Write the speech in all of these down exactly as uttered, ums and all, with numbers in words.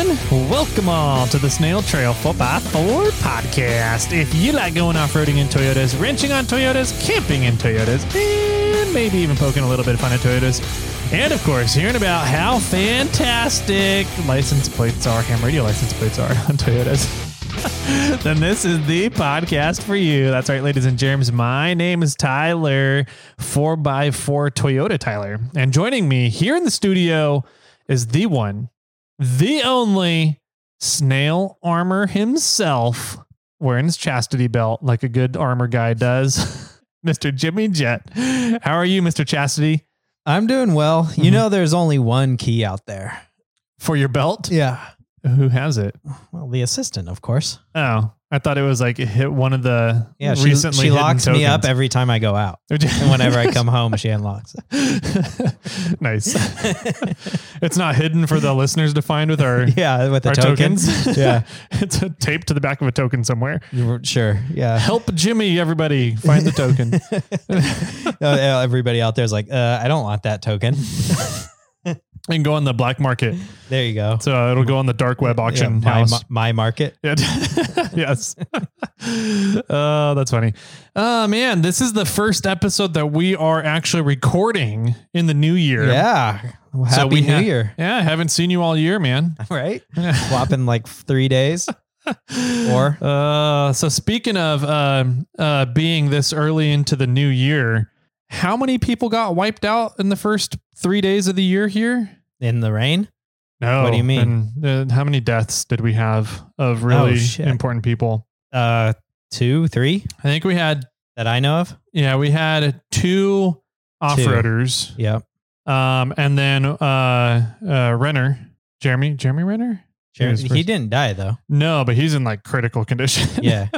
everyone. Welcome all to the Snail Trail four by four podcast. If you like going off-roading in Toyotas, wrenching on Toyotas, camping in Toyotas, and maybe even poking a little bit of fun at Toyotas, and of course, hearing about how fantastic license plates are, ham radio license plates are on Toyotas, then this is the podcast for you. That's right, ladies and germs. My name is Tyler, four by four Toyota Tyler. And joining me here in the studio is the one, the only Snail Armor himself, wearing his chastity belt like a good armor guy does, Mister Jimmy Jet. How are you, Mister Chastity? I'm doing well. Mm-hmm. You know, there's only one key out there. For your belt? Yeah. Who has it? Well, the assistant, of course. Oh, I thought it was like it hit one of the yeah, she, recently she locks tokens. me up every time I go out. And whenever I come home, she unlocks it. Nice. It's not hidden for the listeners to find with our, yeah, with the our tokens. tokens. Yeah. It's a taped to the back of a token somewhere. Sure. Yeah. Help Jimmy, everybody, find the token. Everybody out there is like, uh, I don't want that token. And go on the black market. There you go. So it'll go on the dark web auction yeah, my, house. My market. Yes. Oh, that's funny. Oh, man, this is the first episode that we are actually recording in the new year. Yeah. Well, happy so we New ha- Year. Yeah, I haven't seen you all year, man. Right? Swapping like three days. Or uh, so speaking of uh, uh, being this early into the new year, how many people got wiped out in the first three days of the year here? In the rain? No. What do you mean? And, uh, how many deaths did we have of really oh, important people? Uh, two, three? I think we had... That I know of? Yeah, we had two off-roaders. Two. Yep. Um, and then uh, uh, Renner. Jeremy? Jeremy Renner? Jeremy, he didn't die, though. No, but he's in like critical condition. Yeah.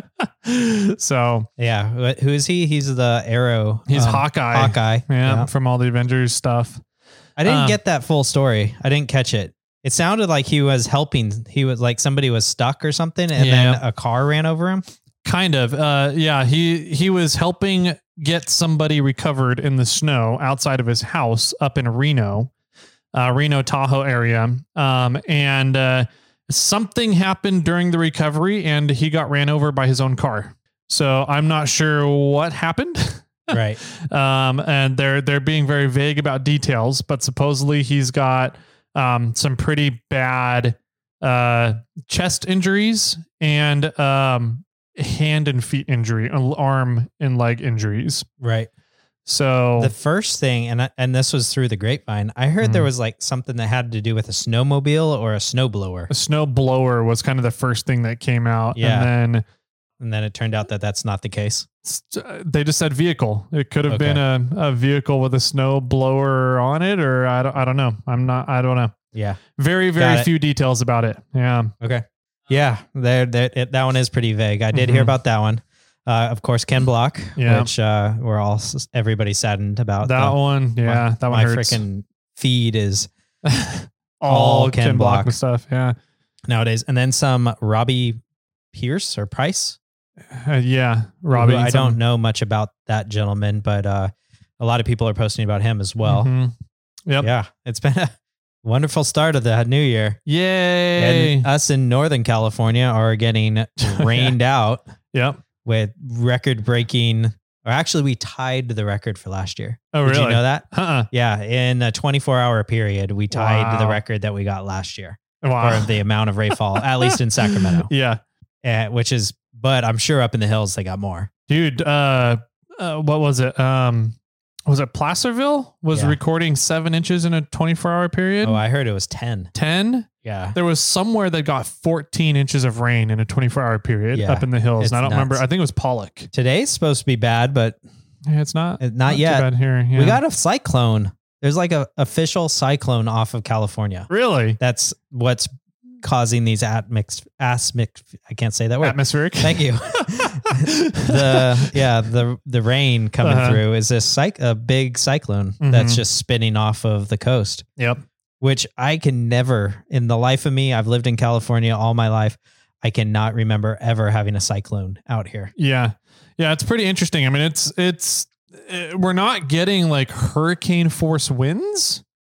So... Yeah. Who is he? He's the Arrow. He's um, Hawkeye. Hawkeye. Yeah, yeah. from all the Avengers stuff. I didn't Um, get that full story. I didn't catch it. It sounded like he was helping. He was like somebody was stuck or something, and Yeah. then a car ran over him. Kind of. Uh, yeah, he he was helping get somebody recovered in the snow outside of his house up in Reno, uh, Reno Tahoe area. Um, and uh, something happened during the recovery, and he got ran over by his own car. So I'm not sure what happened. Right. Um, and they're they're being very vague about details, but supposedly he's got um, some pretty bad uh, chest injuries and um, hand and feet injury, arm and leg injuries. Right. So The first thing, and I, and this was through the grapevine, I heard Mhm. there was like something that had to do with a snowmobile or a snowblower. a snow blower was kind of the first thing that came out. Yeah. And then And then it turned out that that's not the case. uh, they just said vehicle. It could have Okay. been a, a vehicle with a snow blower on it, or I don't, I don't know. I'm not, I don't know. Yeah. Very, Got very it. few details about it. Yeah. Okay. Yeah. There, there, it, that one is pretty vague. I did Mhm. hear about that one. Uh, of course, Ken Block, Yeah. which uh, we're all everybody saddened about. That The- one. Yeah. my, that one my hurts. freaking feed is all, all Ken, Ken Block Block. and stuff. Yeah. nowadays. And then some Robbie Pierce or Price. Uh, yeah. Robbie. who I some- don't know much about that gentleman, but uh, a lot of people are posting about him as well. Mhm. Yep. Yeah. It's been a wonderful start of the new year. Yay. And us in Northern California are getting rained out Yep. with record breaking, or actually we tied the record for last year. Oh, Did really? you know that? Uh-uh. Yeah. In a twenty-four hour period, we tied Wow. the record that we got last year Wow. for the amount of rainfall, at least in Sacramento, Yeah. uh, which is, but I'm sure up in the hills, they got more. Dude, uh, uh, what was it? Um, was it Placerville was Yeah. recording seven inches in a twenty-four hour period? Oh, I heard it was ten. ten? Yeah. There was somewhere that got fourteen inches of rain in a twenty-four hour period Yeah. up in the hills. It's And I don't nuts. remember. I think it was Pollock. Today's supposed to be bad, but Yeah, it's not. Uh, not yet. Too bad here. Yeah. we got a cyclone. There's like a official cyclone off of California. really That's what's causing these atmix, asmic, I can't say that word. atmospheric. Thank you. the yeah, the the rain coming Uh-huh. through is this cyc- a big cyclone that's Mhm. just spinning off of the coast, Yep. which I can never in the life of me. I've lived in California all my life. I cannot remember ever having a cyclone out here. Yeah. Yeah. It's pretty interesting. I mean, it's, it's, uh, we're not getting like hurricane force winds,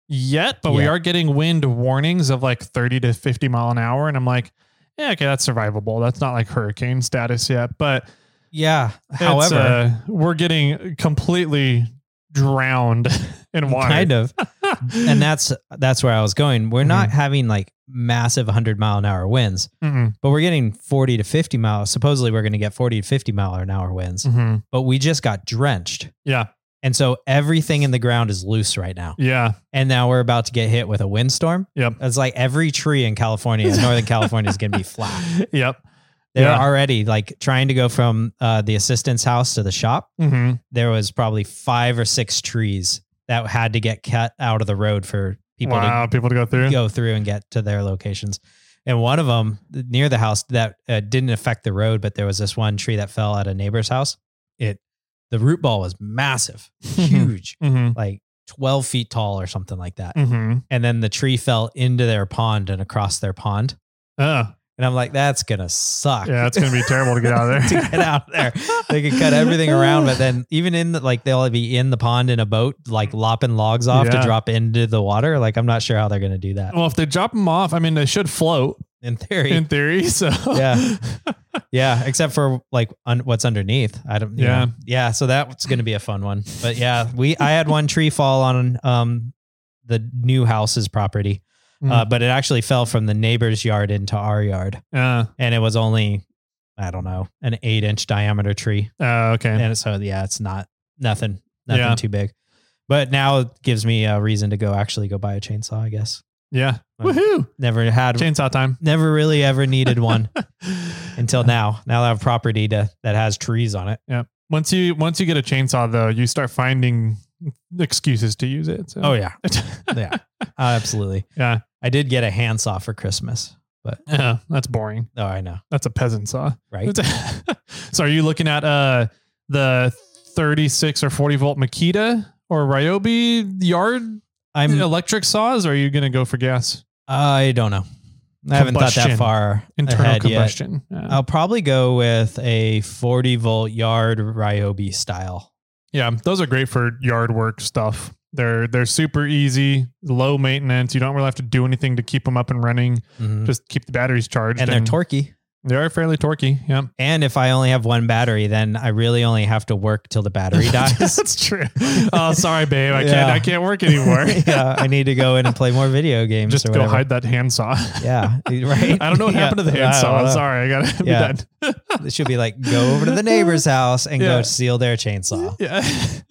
yet, but we Yeah. are getting wind warnings of like thirty to fifty mile an hour. And I'm like, yeah, okay, that's survivable. That's not like hurricane status yet, but Yeah. it's, However, uh, we're getting completely drowned in water. kind of, and that's that's where I was going. We're not Mhm. having like massive one hundred mile an hour winds, Mm-mm. but we're getting forty to fifty miles. Supposedly, we're going to get forty to fifty mile an hour winds, Mhm. but we just got drenched, Yeah. and so everything in the ground is loose right now. Yeah. And now we're about to get hit with a windstorm. Yep. It's like every tree in California, Northern California, is going to be flat. Yep. They're Yeah. already like trying to go from uh, the assistant's house to the shop. Mm-hmm. There was probably five or six trees that had to get cut out of the road for people Wow. People to go through. to go through and get to their locations. And one of them near the house that uh, didn't affect the road, but there was this one tree that fell at a neighbor's house. It, the root ball was massive, huge, Mm-hmm. like twelve feet tall or something like that. Mm-hmm. And then the tree fell into their pond and across their pond. Oh, And I'm like, that's going to suck. yeah. It's going to be terrible to get out of to there. get out of there. They could cut everything around, but then even in the, like, they'll be in the pond in a boat, like lopping logs off Yeah. to drop into the water. Like, I'm not sure how they're going to do that Well, if they drop them off, I mean, they should float in theory. in theory. So Yeah. Yeah. Except for like un- what's underneath. I don't, you Yeah. know. Yeah. So that's going to be a fun one, but yeah, we, I had one tree fall on, um, the new house's property, uh, but it actually fell from the neighbor's yard into our yard, Uh, and it was only, I don't know, an eight inch diameter tree. uh, okay. And so, yeah, it's not nothing, nothing Yeah. too big, but now it gives me a reason to go actually go buy a chainsaw, I guess. Yeah. Um, Woohoo. Never had, Chainsaw time. never really ever needed one until now. Now I have property to, that has trees on it. Yeah. Once you, once you get a chainsaw though, you start finding excuses to use it. So. Oh yeah. Yeah, absolutely. Yeah. I did get a handsaw for Christmas, but Yeah. That's boring. oh, I know. That's a peasant saw. Right. So are you looking at uh the thirty-six or forty volt Makita or Ryobi yard I'm, electric saws? Or are you going to go for gas? I don't know. I haven't thought that Combustion. far Internal ahead yet. combustion. Yeah. I'll probably go with a forty volt yard Ryobi style. Yeah, those are great for yard work stuff. They're they're super easy, low maintenance. You don't really have to do anything to keep them up and running. Mhm. Just keep the batteries charged. And they're torquey. They are fairly torquey. Yeah, And if I only have one battery, then I really only have to work till the battery dies. that's true. Oh, sorry, babe. I Yeah. can't. I can't work anymore. Yeah, I need to go in and play more video games. Just or go whatever. hide that handsaw. Yeah, right. I don't know what Yeah. happened to the I don't handsaw. know. Sorry, I gotta Yeah. be done. It should be like go over to the neighbor's house and Yeah. go steal their chainsaw. Yeah.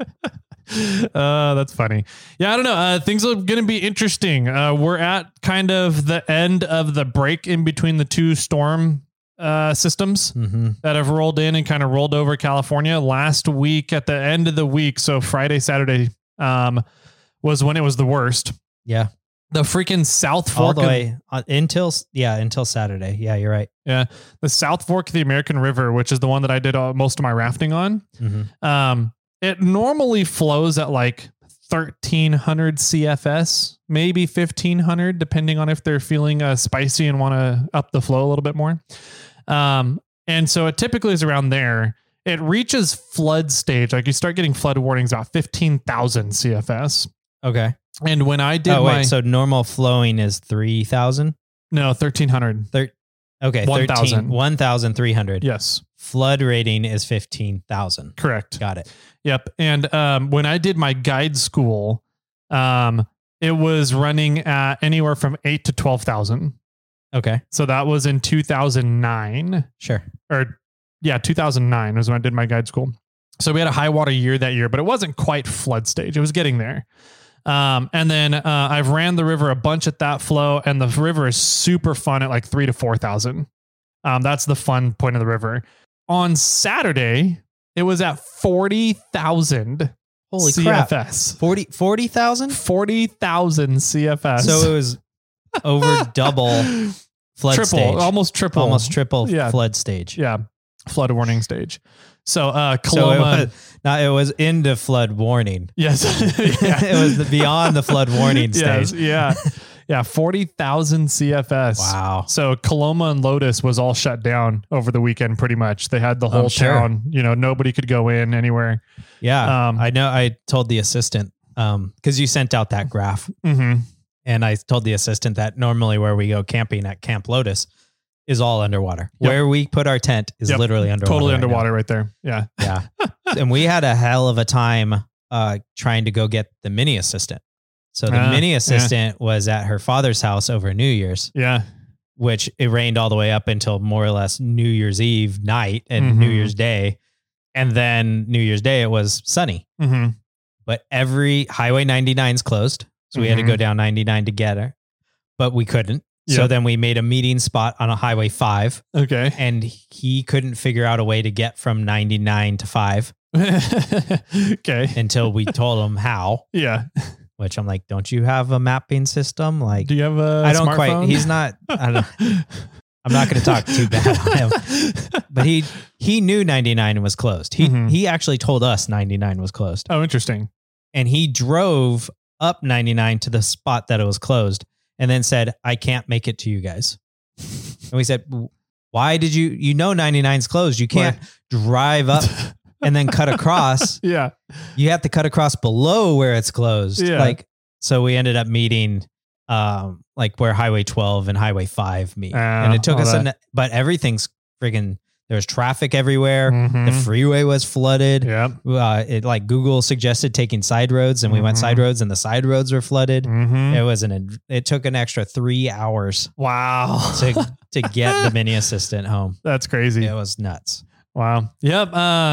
Uh, that's funny. Yeah, I don't know. Uh, things are going to be interesting. Uh, we're at kind of the end of the break in between the two storm uh, systems Mm-hmm. that have rolled in and kind of rolled over California last week at the end of the week. So Friday, Saturday um, was when it was the worst. Yeah, The freaking South all Fork, the of, way uh, until yeah until Saturday. Yeah, you're right. yeah, the South Fork of the American River, which is the one that I did uh, most of my rafting on. Mm-hmm. Um, it normally flows at like thirteen hundred C F S, maybe fifteen hundred, depending on if they're feeling uh, spicy and want to up the flow a little bit more. Um, and so it typically is around there. It reaches flood stage. Like you start getting flood warnings about fifteen thousand C F S. Okay. And when I did Oh my, wait, so normal flowing is three thousand. no, thirteen hundred. Thir- okay, one thirteen thousand. one thousand three hundred. Yes, Flood rating is fifteen thousand. correct. Got it. Yep. And um, when I did my guide school, um, it was running at anywhere from eight to twelve thousand. Okay, So that was in two thousand nine, sure. or yeah, two thousand nine was when I did my guide school. So we had a high water year that year, but it wasn't quite flood stage. It was getting there. Um, and then uh, I've ran the river a bunch at that flow, and the river is super fun at like three to four thousand. Um, that's the fun point of the river. On Saturday, it was at forty thousand Holy C F S. crap. forty forty thousand. forty thousand C F S. So it was over double flood triple, stage. almost triple, Almost triple Yeah. flood stage. yeah, flood warning stage. So uh, So it Coloma, was, now it was into flood warning. yes, yeah. It was the, beyond the flood warning Yes, stage. yeah, yeah, forty thousand C F S. Wow. So Coloma and Lotus was all shut down over the weekend. Pretty much, they had the whole I'm sure. town. You know, nobody could go in anywhere. Yeah. Um, I know. I told the assistant Um, because you sent out that graph, Mm-hmm. and I told the assistant that normally where we go camping at Camp Lotus is all underwater. Yep. Where we put our tent is Yep. literally underwater. Totally right now. underwater right there. Yeah. Yeah. And we had a hell of a time uh, trying to go get the mini assistant. So the Ah, mini yeah. assistant was at her father's house over New Year's, Yeah. which it rained all the way up until more or less New Year's Eve night and Mhm. New Year's Day. And then New Year's Day, it was sunny. Mm-hmm. But every Highway ninety-nine is closed. So we had to Mhm. go down ninety-nine to get her, but we couldn't. So Yep. then we made a meeting spot on a Highway five, Okay. and he couldn't figure out a way to get from ninety-nine to five Okay. until we told him how, Yeah. which I'm like, don't you have a mapping system? Like, Do you have a I don't smartphone? quite, he's not, I don't, I'm not going to talk too bad on him, but he, he knew ninety-nine was closed. He, Mhm. he actually told us ninety-nine was closed, Oh, interesting. and he drove up ninety-nine to the spot that it was closed and then said, I can't make it to you guys. And we said, why did you, you know, ninety-nine's closed. You can't drive up and then cut across. Yeah. You have to cut across below where it's closed. Yeah. Like, so we ended up meeting, um, like where Highway twelve and Highway five meet. Oh, and it took all us, that. an, but everything's friggin', there's traffic everywhere. Mhm. The freeway was flooded. Yeah. Uh, it like Google suggested taking side roads, and we went Mhm. side roads, and the side roads were flooded. Mm-hmm. It was an, it took an extra three hours Wow. to, to get the mini assistant home. That's crazy. It was nuts. Wow. Yep. Uh,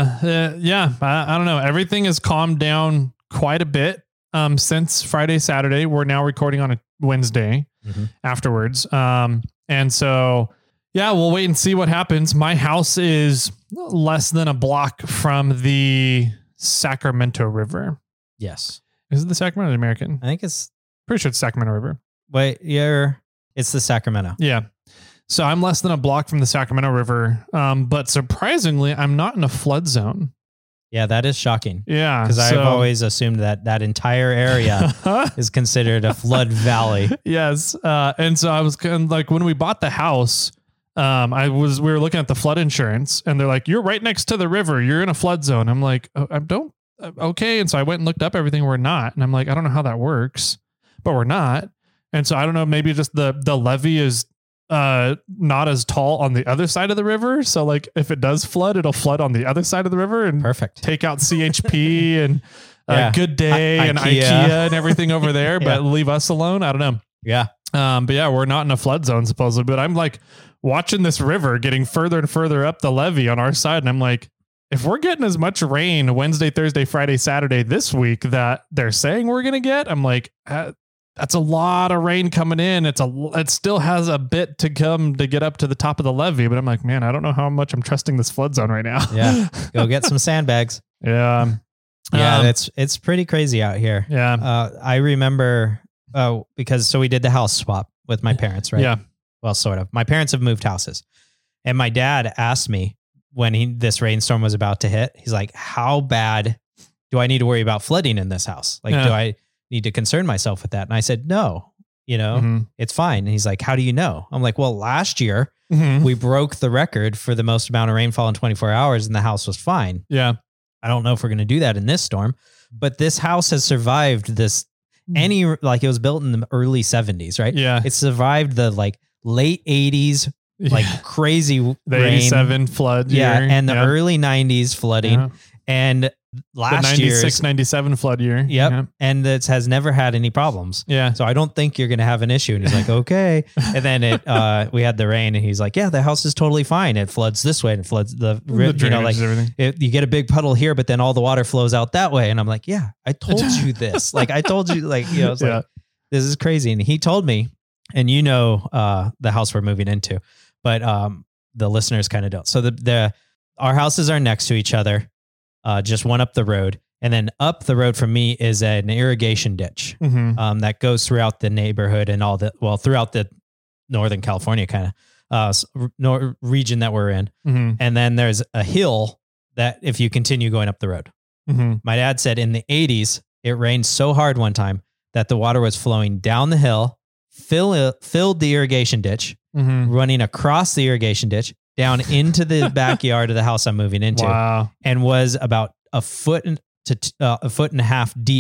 uh yeah. I, I don't know. Everything has calmed down quite a bit um, since Friday, Saturday. We're now recording on a Wednesday Mhm. afterwards. Um, and so, yeah, we'll wait and see what happens. My house is less than a block from the Sacramento River. Yes. Is it the Sacramento or the American? I think it's, Pretty sure it's Sacramento River. wait, you're, it's the Sacramento. Yeah. So I'm less than a block from the Sacramento River. Um, but surprisingly, I'm not in a flood zone. Yeah, that is shocking. Yeah. Because so- I've always assumed that that entire area is considered a flood valley. Yes. Uh, and so I was kind of like, when we bought the house, um, I was, we were looking at the flood insurance, and they're like, you're right next to the river. You're in a flood zone. I'm like, oh, I don't, uh, okay. And so I went and looked up everything. We're not. And I'm like, I don't know how that works, but we're not. And so I don't know, maybe just the, the levee is, uh, not as tall on the other side of the river. So like, if it does flood, it'll flood on the other side of the river and Perfect. take out C H P and uh, Yeah. Good Day I- and IKEA. IKEA and everything over there, Yeah. but leave us alone. I don't know. Yeah. Um, but yeah, we're not in a flood zone supposedly, but I'm like watching this river getting further and further up the levee on our side. And I'm like, if we're getting as much rain Wednesday, Thursday, Friday, Saturday this week that they're saying we're going to get, I'm like, uh, that's a lot of rain coming in. It's a, it still has a bit to come to get up to the top of the levee, but I'm like, man, I don't know how much I'm trusting this flood zone right now. Yeah. Go get some sandbags. Yeah. Yeah. Um, it's, it's pretty crazy out here. yeah. Uh, I remember, oh, because so we did the house swap with my parents, right? Yeah. Well, sort of. My parents have moved houses, and my dad asked me when he, this rainstorm was about to hit, he's like, how bad do I need to worry about flooding in this house? Like, Yeah. do I need to concern myself with that? And I said, no, you know, Mhm. it's fine. And he's like, how do you know? I'm like, well, last year Mhm. we broke the record for the most amount of rainfall in twenty-four hours and the house was fine. Yeah. I don't know if we're going to do that in this storm, but this house has survived this any, like it was built in the early seventies, right? Yeah. It survived the like late eighties, like Yeah. crazy the rain. eighty-seven flood Yeah. year. And the Yeah. early nineties flooding. Yeah. And the last year's, ninety-six, ninety-seven flood year. yep. Yeah. And it has never had any problems. Yeah. So I don't think you're going to have an issue. And he's like, okay. And then it, uh, we had the rain and he's like, yeah, the house is totally fine. It floods this way and it floods the, The ri- you know, like drainage and everything. it, you get a big puddle here, but then all the water flows out that way. And I'm like, yeah, I told you this. Like I told you, like, you know, it's Yeah. like, this is crazy. And he told me, and you know, uh, the house we're moving into, but, um, the listeners kind of don't. So the, the, our houses are next to each other, uh, just one up the road. And then up the road from me is an irrigation ditch, Mhm. um, that goes throughout the neighborhood and all the, well, throughout the Northern California kind of, uh, s- nor- region that we're in. Mhm. And then there's a hill that if you continue going up the road. Mhm. My dad said in the eighties, it rained so hard one time that the water was flowing down the hill, fill, filled the irrigation ditch, Mhm. running across the irrigation ditch, down into the backyard of the house I'm moving into, Wow. and was about a foot and to t- uh, a foot and a half deep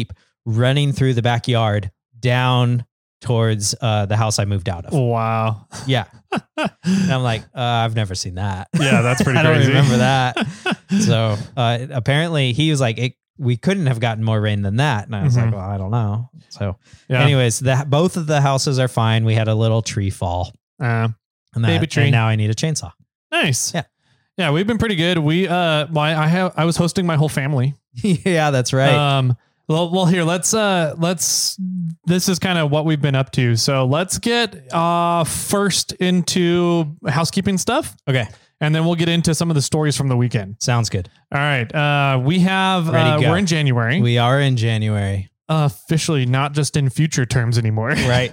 running through the backyard down towards uh, the house I moved out of. Wow. Yeah. And I'm like, uh, I've never seen that. Yeah, that's pretty I crazy. don't remember that. So uh, apparently he was like, it, we couldn't have gotten more rain than that. And I was Mhm. like, well, I don't know. So Yeah. anyways, the, both of the houses are fine. We had a little tree fall. Uh, And that, Baby tree. And now I need a chainsaw. nice. Yeah. Yeah, we've been pretty good. We uh well, I have I was hosting my whole family. Yeah, that's right. Um well, well here, let's uh let's this is kind of what we've been up to. So let's get uh first into housekeeping stuff, okay. and then we'll get into some of the stories from the weekend. Sounds good. All right. Uh we have Ready to uh, go. we're in January. We are in January. uh, officially not just in future terms anymore. Right.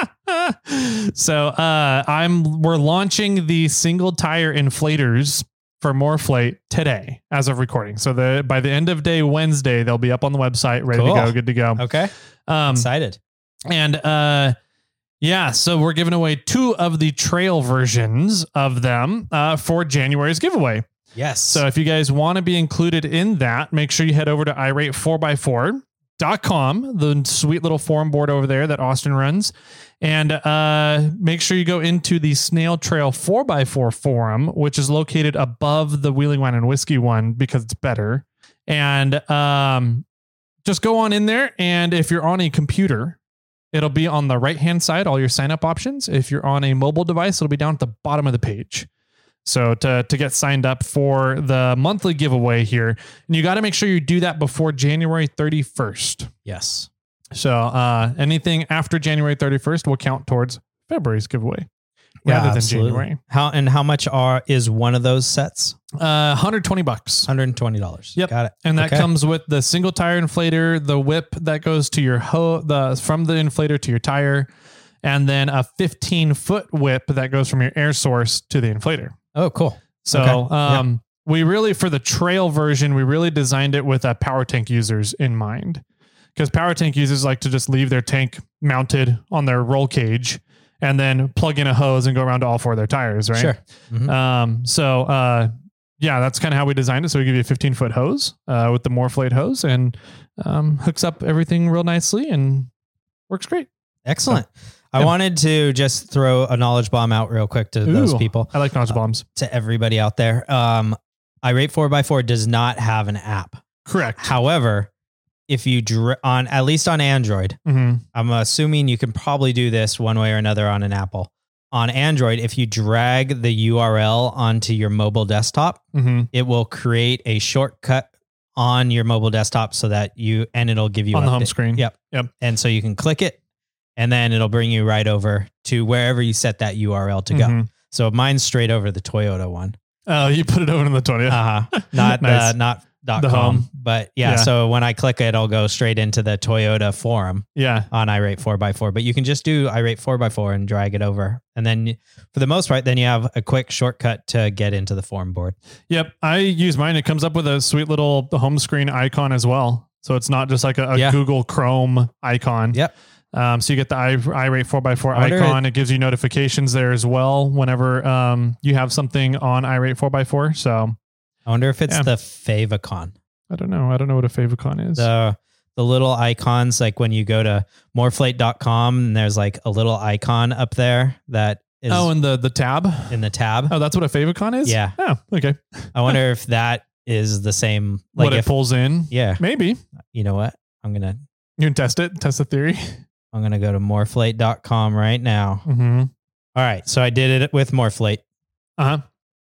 So uh I'm we're launching the single tire inflators for Moreflate today as of recording. So the by the end of day Wednesday, they'll be up on the website, ready Cool. to go, good to go. Okay. Um Excited. and uh yeah, so we're giving away two of the trail versions of them uh for January's giveaway. Yes. So if you guys want to be included in that, make sure you head over to i rate four by four dot com, the sweet little forum board over there that Austin runs. And uh, make sure you go into the Snail Trail four by four forum, which is located above the Wheeling Wine and Whiskey one because it's better. And um, just go on in there. And if you're on a computer, it'll be on the right-hand side, all your sign-up options. If you're on a mobile device, it'll be down at the bottom of the page. So to, to get signed up for the monthly giveaway here, and you got to make sure you do that before January thirty-first. yes. So uh, anything after January thirty-first will count towards February's giveaway rather than absolutely. January. How and how much are is one of those sets? Uh, one hundred twenty bucks. one hundred twenty dollars. Yep. Got it. And that Okay. comes with the single tire inflator, the whip that goes to your ho the from the inflator to your tire, and then a fifteen foot whip that goes from your air source to the inflator. Oh, cool. So Okay. um, we really, for the trail version, we really designed it with uh, power tank users in mind, because power tank users like to just leave their tank mounted on their roll cage and then plug in a hose and go around to all four of their tires, right? Sure. Mhm. Um, so uh, yeah, that's kind of how we designed it. So we give you a fifteen foot hose uh, with the Moreflate hose, and um, hooks up everything real nicely and works great. Excellent. I yeah. wanted to just throw a knowledge bomb out real quick to those Ooh, people, I like notch bombs. to everybody out there. Um, I rate four by four does not have an app. Correct. However, if you dr- on at least on Android, Mm-hmm. I'm assuming you can probably do this one way or another on an Apple. On Android, if you drag the U R L onto your mobile desktop, Mm-hmm. it will create a shortcut on your mobile desktop so that you, and it'll give you On the update. home screen. Yep. Yep. And so you can click it and then it'll bring you right over to wherever you set that U R L to go. Mhm. So mine's straight over the Toyota one. Oh, you put it over in the twentieth. Uh huh. Not Nice. the, not dot The com, home. but yeah, Yeah. So when I click it, it'll go straight into the Toyota forum Yeah. on I rate four by four, but you can just do I rate four by four and drag it over. And then for the most part, then you have a quick shortcut to get into the forum board. Yep. I use mine. It comes up with a sweet little home screen icon as well. So it's not just like a, a Yeah. Google Chrome icon. Yep. Um, so you get the I, I rate four by four I wonder icon. It gives you notifications there as well whenever um, you have something on I rate four by four. So I wonder if it's Yeah. the favicon. I don't know. I don't know what a favicon is. The the little icons, like when you go to moreflate dot com and there's like a little icon up there that is oh, and the, the tab. in the tab. Oh, that's what a favicon is? Yeah. Oh, okay. I wonder if that is the same. Like what it if, pulls in. yeah, Maybe. you know what? I'm going to, You can test it. Test the theory. I'm going to go to moreflate dot com right now. Mm-hmm. All right. So I did it with Moreflate Uh-huh.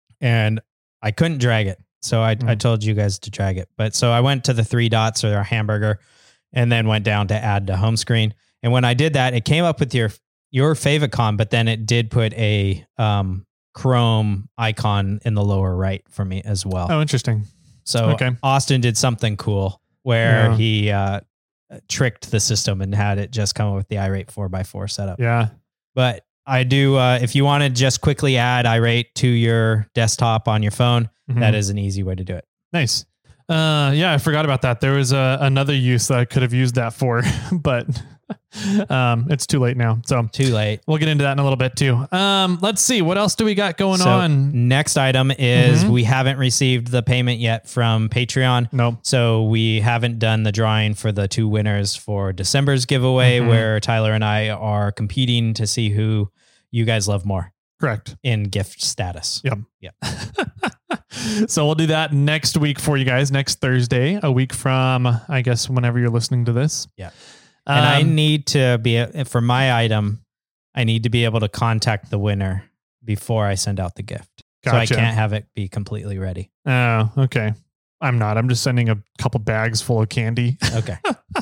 and I couldn't drag it. So I, I Mm. told you guys to drag it. But so I went to the three dots or a hamburger and then went down to add to home screen. And when I did that, it came up with your, your favicon, but then it did put a um, Chrome icon in the lower right for me as well. Oh, interesting. So okay. Austin did something cool where Yeah. he uh, tricked the system and had it just come up with the I rate four by four setup. Yeah. But I do, uh, if you want to just quickly add I rate to your desktop on your phone, Mhm. that is an easy way to do it. Nice. Uh, yeah, I forgot about that. There was a, another use that I could have used that for, but um, it's too late now. So Too late. we'll get into that in a little bit too. Um, let's see. What else do we got going So on? next item is Mhm. we haven't received the payment yet from Patreon. No. So we haven't done the drawing for the two winners for December's giveaway, Mhm. where Tyler and I are competing to see who you guys love more Correct. in gift status. Yep. Yep. So we'll do that next week for you guys, next Thursday, a week from, I guess, whenever you're listening to this. Yeah. And I Um, need to be, for my item, I need to be able to contact the winner before I send out the gift. Gotcha. So I can't have it be completely ready. Oh, okay. I'm not. I'm just sending a couple bags full of candy. Okay.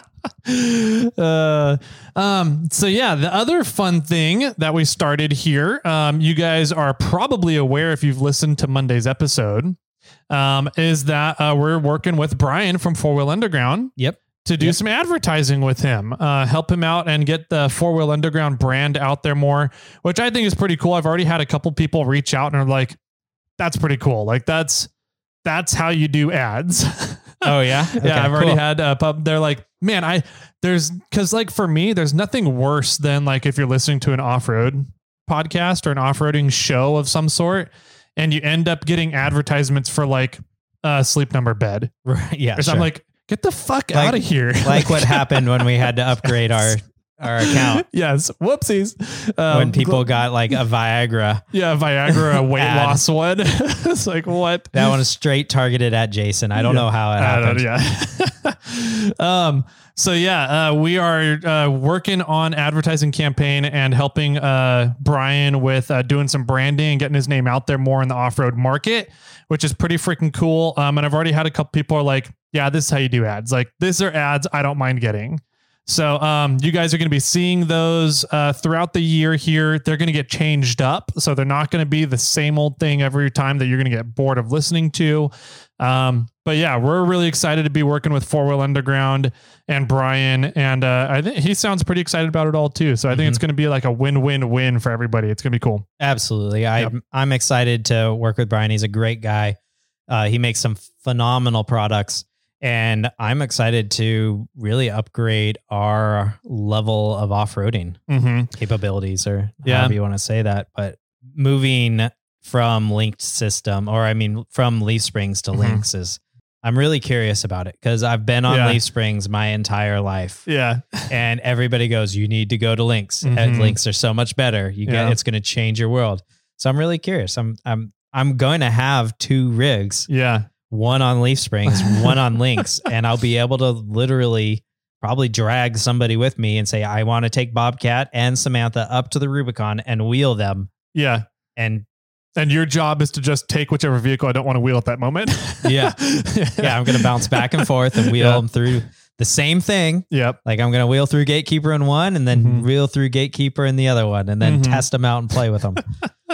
uh, um, so yeah, the other fun thing that we started here, um, you guys are probably aware if you've listened to Monday's episode, um, is that uh, we're working with Brian from Four Wheel Underground Yep. to do Yep. some advertising with him, uh, help him out and get the Four Wheel Underground brand out there more, which I think is pretty cool. I've already had a couple people reach out and are like, that's pretty cool. Like that's, that's how you do ads. Oh yeah. Okay, yeah. I've already cool. had a pub. They're like, man, I, there's, cause like for me, there's nothing worse than like, if you're listening to an off-road podcast or an off-roading show of some sort, and you end up getting advertisements for like a Sleep Number bed. Right. Yeah. So I'm sure. like, get the fuck Like- out of here. like what happened when we had to upgrade our our account Yes. Whoopsies. Um, when people gl- got like a Viagra. yeah, Viagra weight Ad. loss one. It's like, what? That one is straight targeted at Jason. I don't Yeah. know how it I don't- happened. yeah. um, so yeah, uh, we are uh, working on advertising campaign and helping uh, Brian with uh, doing some branding and getting his name out there more in the off-road market, which is pretty freaking cool. Um, and I've already had a couple people are like, yeah, this is how you do ads. Like, these are ads I don't mind getting. So um, you guys are going to be seeing those uh, throughout the year here. They're going to get changed up. So they're not going to be the same old thing every time that you're going to get bored of listening to. Um, but yeah, we're really excited to be working with Four Wheel Underground and Brian. And uh, I think he sounds pretty excited about it all too. So I think Mhm. it's going to be like a win-win-win for everybody. It's going to be cool. Absolutely. I, Yep. I'm excited to work with Brian. He's a great guy. Uh, he makes some phenomenal products. And I'm excited to really upgrade our level of off-roading Mm-hmm. capabilities, or Yeah. however you want to say that. But moving from linked system, or I mean, from Leaf Springs to Mhm. Lynx is, I'm really curious about it because I've been on Yeah. Leaf Springs my entire life. Yeah. And everybody goes, you need to go to Lynx. Mhm. And Lynx are so much better. You Yeah. get, it's going to change your world. So I'm really curious. I'm, I'm, I'm going to have two rigs, Yeah. one on Leaf Springs, one on Lynx, and I'll be able to literally probably drag somebody with me and say, I want to take Bobcat and Samantha up to the Rubicon and wheel them. Yeah. And And your job is to just take whichever vehicle I don't want to wheel at that moment. Yeah. yeah, I'm going to bounce back and forth and wheel Yeah. them through the same thing. Yep. Like I'm going to wheel through Gatekeeper in one and then Mhm. wheel through Gatekeeper in the other one and then Mhm. test them out and play with them.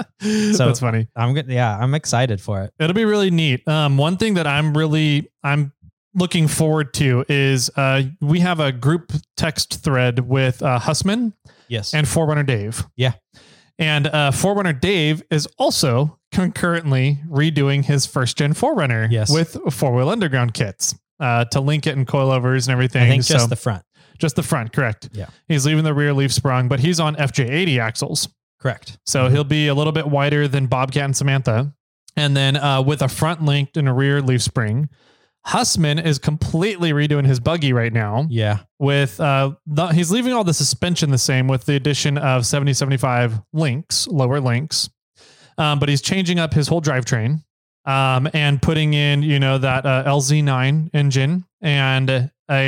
So- That's funny. I'm good. Yeah, I'm excited for it. It'll be really neat. Um, one thing that I'm really I'm looking forward to is uh, we have a group text thread with uh, Hussman Yes. and four runner Dave. Yeah. And uh, four runner Dave is also concurrently redoing his first gen four runner Yes. with four wheel underground kits uh, to link it and coilovers and everything. I think just So- the front. just the front, correct. Yeah. He's leaving the rear leaf sprung, but he's on F J eighty axles. Correct. So he'll be a little bit wider than Bobcat and Samantha. And then uh, with a front linked and a rear leaf spring, Hussman is completely redoing his buggy right now Yeah. with, uh, the, he's leaving all the suspension the same with the addition of seventy seventy-five links, lower links. Um, but he's changing up his whole drivetrain um, and putting in, you know, that uh, L Z nine engine and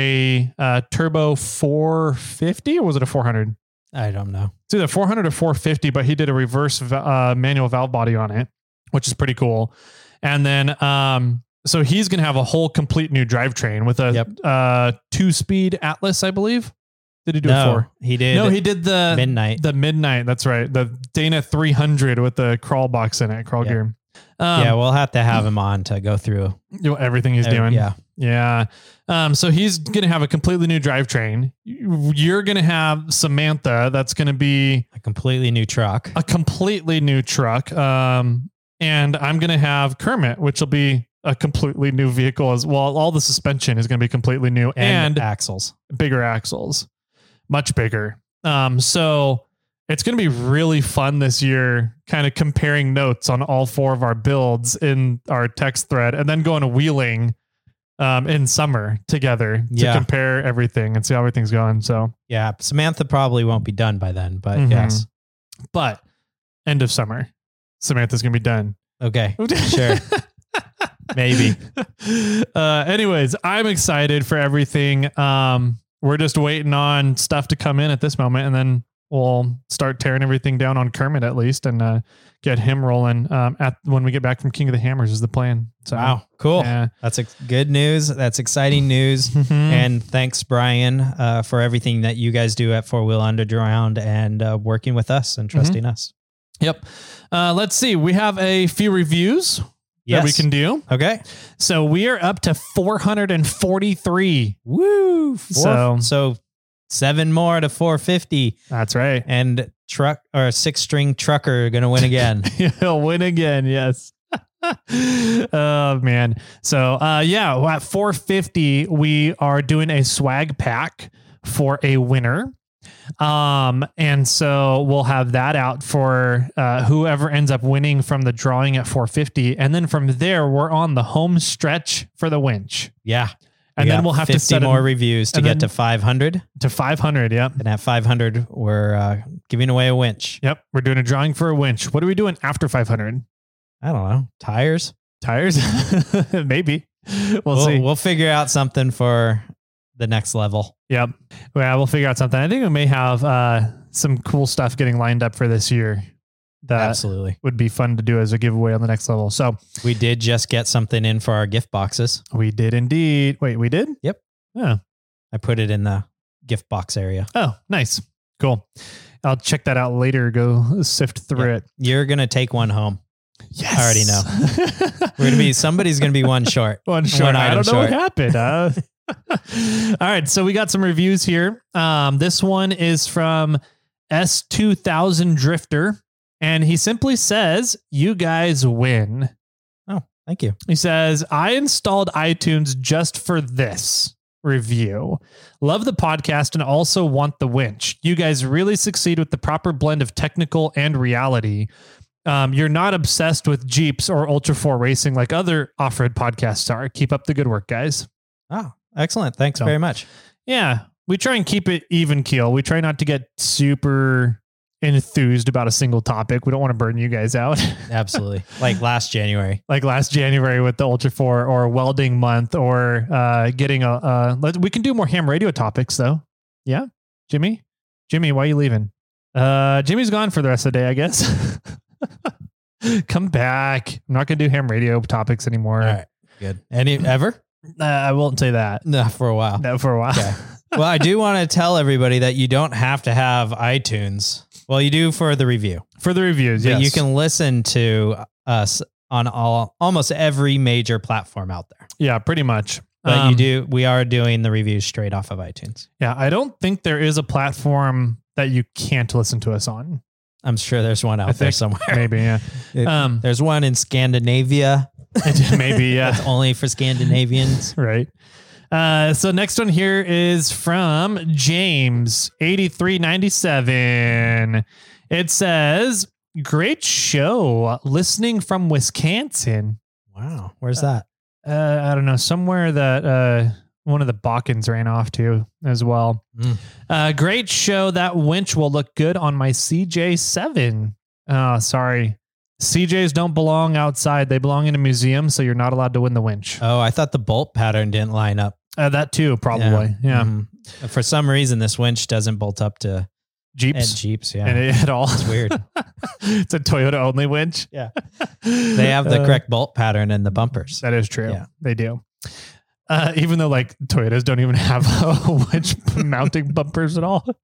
a uh, turbo four fifty, or was it a four hundred? I don't know. It's either four hundred or four fifty, but he did a reverse uh, manual valve body on it, which is pretty cool. And then, um, so he's going to have a whole complete new drivetrain with a Yep. uh, two-speed Atlas, I believe. Did he do it No, for? he did. No, he did the Midnight. The Midnight. That's right. The Dana three hundred with the crawl box in it, crawl Yeah. gear. Um, yeah, we'll have to have him on to go through you know, everything he's uh, doing. Yeah. Yeah. Um, so he's going to have a completely new drivetrain. You're going to have Samantha. That's going to be A completely new truck. a completely new truck. Um, and I'm going to have Kermit, which will be a completely new vehicle as well. All the suspension is going to be completely new And, and, axles. bigger axles. much bigger. Um, so it's going to be really fun this year, kind of comparing notes on all four of our builds in our text thread, and then going to wheeling um, in summer together to Yeah. compare everything and see how everything's going. So Yeah. Samantha probably won't be done by then, but Mhm. yes. but end of summer, Samantha's going to be done. Okay. Sure. Maybe. Uh, anyways, I'm excited for everything. Um, we're just waiting on stuff to come in at this moment, and then we'll start tearing everything down on Kermit at least, and uh, get him rolling um, at when we get back from King of the Hammers is the plan. So, Wow. Cool. Yeah. That's ex- good news. That's exciting news. Mhm. And thanks, Brian, uh, for everything that you guys do at Four Wheel Underground and uh, working with us and trusting us. Yep. Uh, let's see. We have a few reviews Yes. that we can do. Okay. So we are up to four hundred forty-three. Woo. Four, So- so seven more to four fifty, That's right. and truck or six string trucker going to win again. He'll win again. Yes. Oh man. So, uh, yeah, at four fifty, we are doing a swag pack for a winner. Um, and so we'll have that out for, uh, whoever ends up winning from the drawing at four fifty. And then from there, we're on the home stretch for the winch. Yeah. And We then got we'll have to fifty set more it reviews to and get then- to five hundred. to five hundred. Yep. And at five hundred, we're uh, giving away a winch. Yep. We're doing a drawing for a winch. What are we doing after five hundred? I don't know. Tires? Tires? Maybe. We'll, We'll, see. we'll figure out something for the next level. Yep. Well, we'll figure out something. I think we may have uh, some cool stuff getting lined up for this year that Absolutely. would be fun to do as a giveaway on the next level. So We did just get something in for our gift boxes. we did indeed. Wait, we did? Yep. Oh, I put it in the gift box area. oh, nice. Cool. I'll check that out later. Go sift through Yeah. it. You're going to take one home. Yes. I already know. We're going to be, somebody's going to be one short. One short. One I item don't know short. what happened. Uh, all right. So we got some reviews here. Um, this one is from S two thousand Drifter. And he simply says, "You guys win." Oh, thank you. He says, "I installed iTunes just for this review. Love the podcast and also want the winch. You guys really succeed with the proper blend of technical and reality. Um, you're not obsessed with Jeeps or Ultra four racing like other off-road podcasts are. Keep up the good work, guys." Oh, excellent. Thanks So- very much. Yeah, we try and keep it even keel. We try not to get super enthused about a single topic. We don't want to burn you guys out. Absolutely. Like last January. Like last January with the Ultra four or welding month or uh, getting a, uh, let, we can do more ham radio topics though. Yeah. Jimmy, Jimmy, why are you leaving? Uh, Jimmy's gone for the rest of the day, I guess. Come back. I'm not going to do ham radio topics anymore. All right. Good. Any ever? Uh, I won't say that. No, for a while. No, for a while. Okay. Well, I do want to tell everybody that you don't have to have iTunes. Well, you do for the review. For the reviews, But yes. you can listen to us on all almost every major platform out there. Yeah, pretty much. But Um, you do we are doing the reviews straight off of iTunes. Yeah, I don't think there is a platform that you can't listen to us on. I'm sure there's one I out there think somewhere. Maybe, yeah. It- Um, there's one in Scandinavia. maybe, yeah. That's only for Scandinavians. Right. Uh, so next one here is from James eighty-three ninety-seven. It says, "Great show. Listening from Wisconsin." Wow. Where's that? Uh, I don't know, somewhere that uh, one of the Balkans ran off to as well. Mm. Uh, great show. That winch will look good on my C J seven. Oh, sorry. C Js don't belong outside. They belong in a museum, so you're not allowed to win the winch. Oh, I thought the bolt pattern didn't line up. Uh, that too, probably. Yeah. Mhm. For some reason, this winch doesn't bolt up to at Jeeps. Jeeps. Yeah. And it, at all. It's weird. It's a Toyota only winch. Yeah. They have the Uh, correct bolt pattern in the bumpers. That is true. Yeah. They do. Uh, even though like Toyotas don't even have a winch mounting bumpers at all.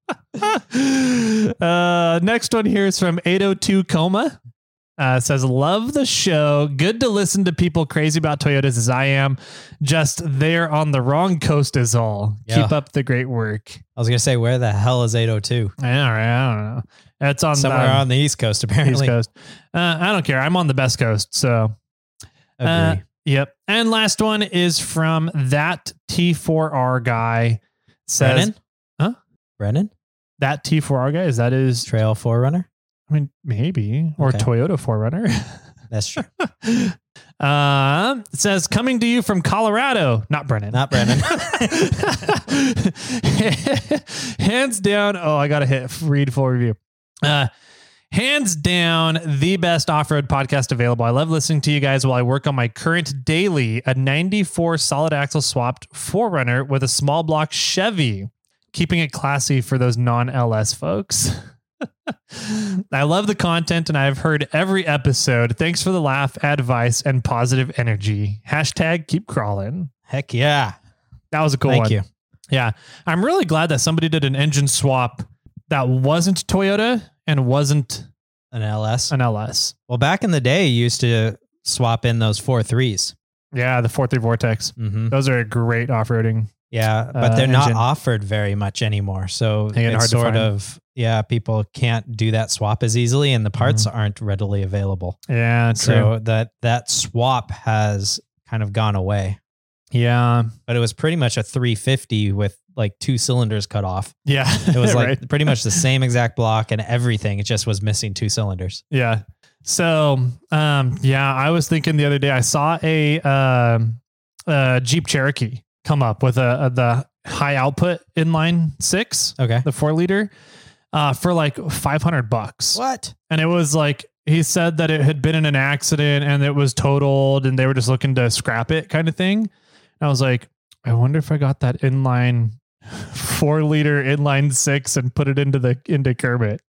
uh, next one here is from eight oh two Coma. Uh, it says, "Love the show. Good to listen to people crazy about Toyotas as I am. Just they're on the wrong coast is all. Yeah. Keep up the great work." I was going to say, where the hell is eight oh two? All right, I don't know. That's on Somewhere the on the East Coast, apparently. East Coast. Uh, I don't care. I'm on the best coast. So, Agree. uh, yep. And last one is from that T four R guy. Says, Brennan? Huh? Brennan? That T four R guy, is that his Trail four runner? I mean, maybe. Or Okay. Toyota four runner. That's true. Uh, it says, coming to you from Colorado. Not Brennan. Not Brennan. Hands down. Oh, I got to hit read full review. Uh, hands down, the best off-road podcast available. I love listening to you guys while I work on my current daily, a ninety-four solid axle swapped four runner with a small block Chevy, keeping it classy for those non-L S folks. I love the content and I've heard every episode. Thanks for the laugh, advice, and positive energy. Hashtag keep crawling. Heck yeah. That was a cool Thank one. you. Yeah. I'm really glad that somebody did an engine swap that wasn't Toyota and wasn't An L S. an L S. Well, back in the day, you used to swap in those four threes. Yeah, the four three Vortex. Mm-hmm. Those are great off-roading. Yeah, but Uh, they're not engine. offered very much anymore. So They get it's hard to sort find. of, yeah, people can't do that swap as easily and the parts Mm-hmm. aren't readily available. Yeah, true. So that, that swap has kind of gone away. yeah. But it was pretty much a three fifty with like two cylinders cut off. Yeah. It was like right. pretty much the same exact block and everything. It just was missing two cylinders. Yeah. So, um, yeah, I was thinking the other day, I saw a, um, uh, Jeep Cherokee come up with a, a the high output inline six, Okay. the four liter, uh, for like five hundred bucks. What? And it was like, he said that it had been in an accident and it was totaled and they were just looking to scrap it kind of thing. And I was like, I wonder if I got that inline four liter inline six and put it into the, into Kermit.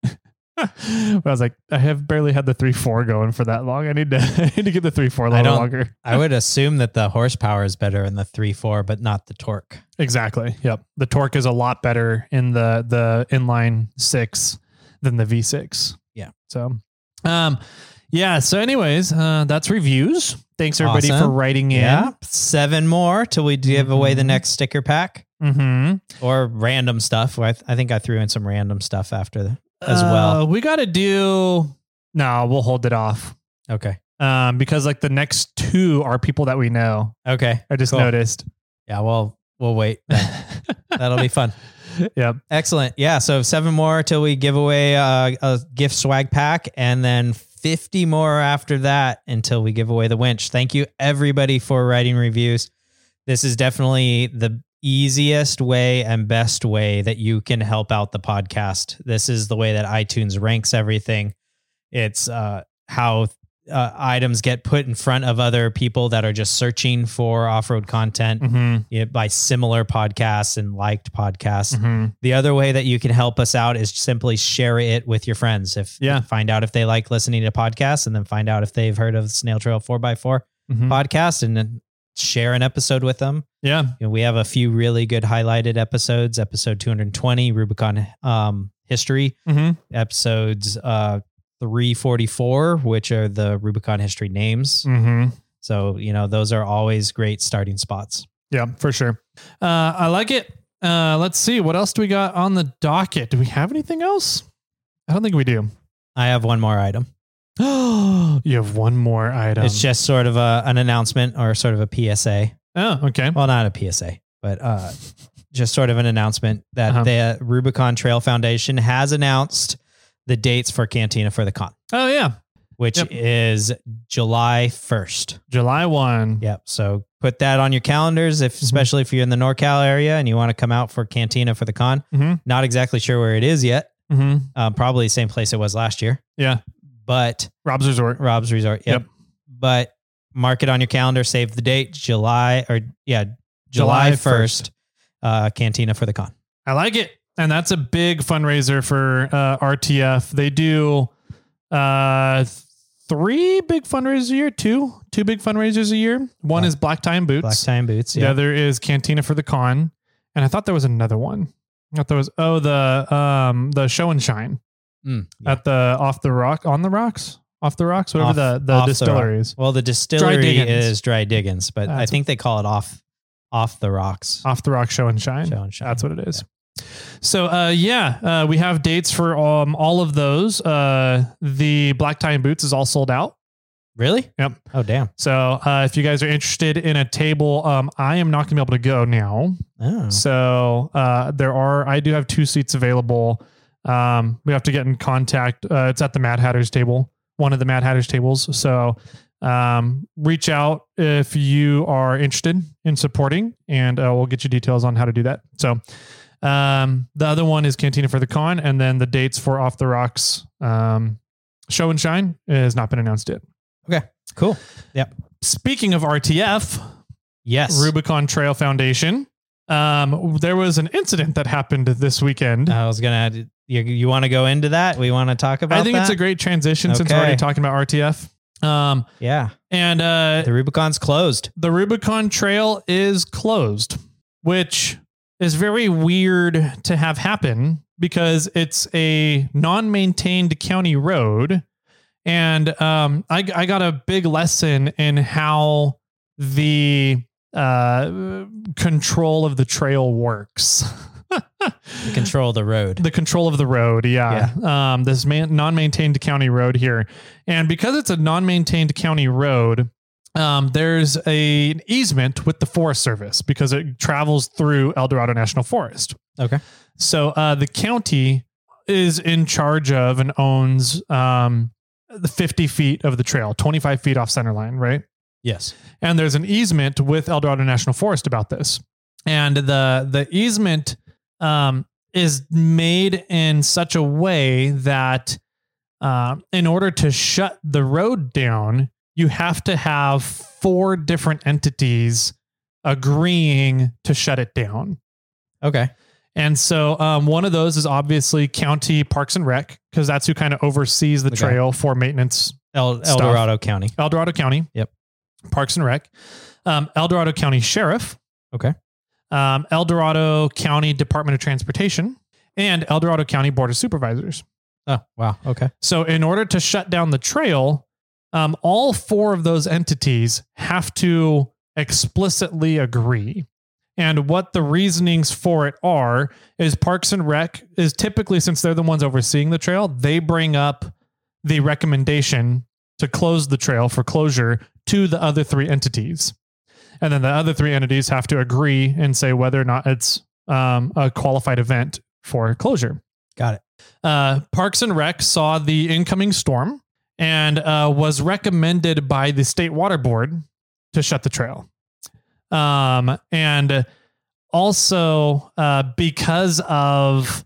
I was like, I have barely had the three, four going for that long. I need to, I need to get the three, four a I little don't- longer. I would assume that the horsepower is better in the three four, but not the torque. Exactly. Yep. The torque is a lot better in the, the inline six than the V six. Yeah. So, um, yeah. So anyways, uh, that's reviews. Thanks everybody Awesome. for writing in. Yeah. Seven more till we give away the Mhm. next sticker pack Mm-hmm. or random stuff. I, th- I think I threw in some random stuff after the, as well. Uh, we got to do, no, we'll hold it off. Okay. Um, because like the next two are people that we know. Okay. I just Cool. noticed. Yeah. Well, we'll wait. then. That'll be fun. Yep. Excellent. Yeah. So seven more till we give away a, a gift swag pack and then fifty more after that until we give away the winch. Thank you everybody for writing reviews. This is definitely the easiest way and best way that you can help out the podcast. This is the way that iTunes ranks everything. It's uh, how uh, items get put in front of other people that are just searching for off-road content Mm-hmm. you know, by similar podcasts and liked podcasts. Mm-hmm. The other way that you can help us out is simply share it with your friends. If Yeah. find out if they like listening to podcasts and then find out if they've heard of Snail Trail four by four Mm-hmm. podcast and then share an episode with them. Yeah. You know, we have a few really good highlighted episodes, episode two hundred twenty, Rubicon um, history, Mm-hmm. episodes uh, three forty-four, which are the Rubicon history names. Mm-hmm. So, you know, those are always great starting spots. Yeah, for sure. Uh, I like it. Uh, let's see. What else do we got on the docket? Do we have anything else? I don't think we do. I have one more item. You have one more item. It's just sort of a, an announcement or sort of a P S A. oh, okay. Well, not a P S A, but uh, just sort of an announcement that Uh-huh. the Rubicon Trail Foundation has announced the dates for Cantina for the Con, Oh yeah, which Yep. is July first. July first. Yep. So put that on your calendars, if Mm-hmm. especially if you're in the NorCal area and you want to come out for Cantina for the Con. Mm-hmm. Not exactly sure where it is yet. Mm-hmm. Uh, probably the same place it was last year, Yeah, but Rob's Resort. Rob's Resort. Yep. Yep. But mark it on your calendar, save the date, July or yeah, July July first, uh, Cantina for the Con. I like it. And that's a big fundraiser for uh, R T F. They do uh, three big fundraisers a year, two, two big fundraisers a year. One Black- is Black Tie and Boots. Black tie and boots. The Yeah. other is Cantina for the Con. And I thought there was another one. I thought there was, oh, the, um, the Show and Shine Mm, yeah. at the Off the Rock, on the Rocks, Off the Rocks, whatever Off- the, the off the distillery rock. is. Well, the distillery Diggins. is Dry Diggins, but I That's think they call it off off the rocks. Off the Rock Show and Shine. Show and Shine. That's what it is. So, uh, yeah, uh, we have dates for um, all of those. Uh, the Black Tie and Boots is all sold out. Really? Yep. Oh, damn. So, uh, if you guys are interested in a table, um, I am not going to be able to go now. Oh. So, uh, there are, I do have two seats available. um, we have to get in contact. Uh, it's at the Mad Hatter's table, one of the Mad Hatter's tables. So um, reach out if you are interested in supporting, and uh, we'll get you details on how to do that. So um, the other one is Cantina for the Con, and then the dates for Off the Rocks um, Show and Shine has not been announced yet. Okay, cool. Yep. Speaking of R T F, yes, Rubicon Trail Foundation. Um, there was an incident that happened this weekend. I was gonna. Add, you you want to go into that? We want to talk about. I think that? it's a great transition okay. since we're already talking about R T F. Um, yeah, and uh, the Rubicon's closed. The Rubicon Trail is closed, which is very weird to have happen because it's a non-maintained county road. And um, I, I got a big lesson in how the uh, control of the trail works. The control of the road. The control of the road, yeah. yeah. Um, this man, non-maintained county road here. And because it's a non-maintained county road, um, there's a, an easement with the Forest Service because it travels through El Dorado National Forest. Okay. So uh, the county is in charge of and owns um, the fifty feet of the trail, twenty-five feet off center line, right? Yes. And there's an easement with El Dorado National Forest about this. And the the easement um, is made in such a way that uh, in order to shut the road down, you have to have four different entities agreeing to shut it down. Okay. And so um, one of those is obviously County Parks and Rec, because that's who kind of oversees the okay. trail for maintenance. El, El Dorado County. El Dorado County. Yep. Parks and Rec. Um, El Dorado County Sheriff. Okay. Um, El Dorado County Department of Transportation, and El Dorado County Board of Supervisors. Oh, wow. Okay. So in order to shut down the trail, um, all four of those entities have to explicitly agree. And what the reasonings for it are is Parks and Rec is typically, since they're the ones overseeing the trail, they bring up the recommendation to close the trail for closure to the other three entities. And then the other three entities have to agree and say whether or not it's um, a qualified event for closure. Got it. Uh, Parks and Rec saw the incoming storm and uh, was recommended by the State Water Board to shut the trail. Um, and also uh, because of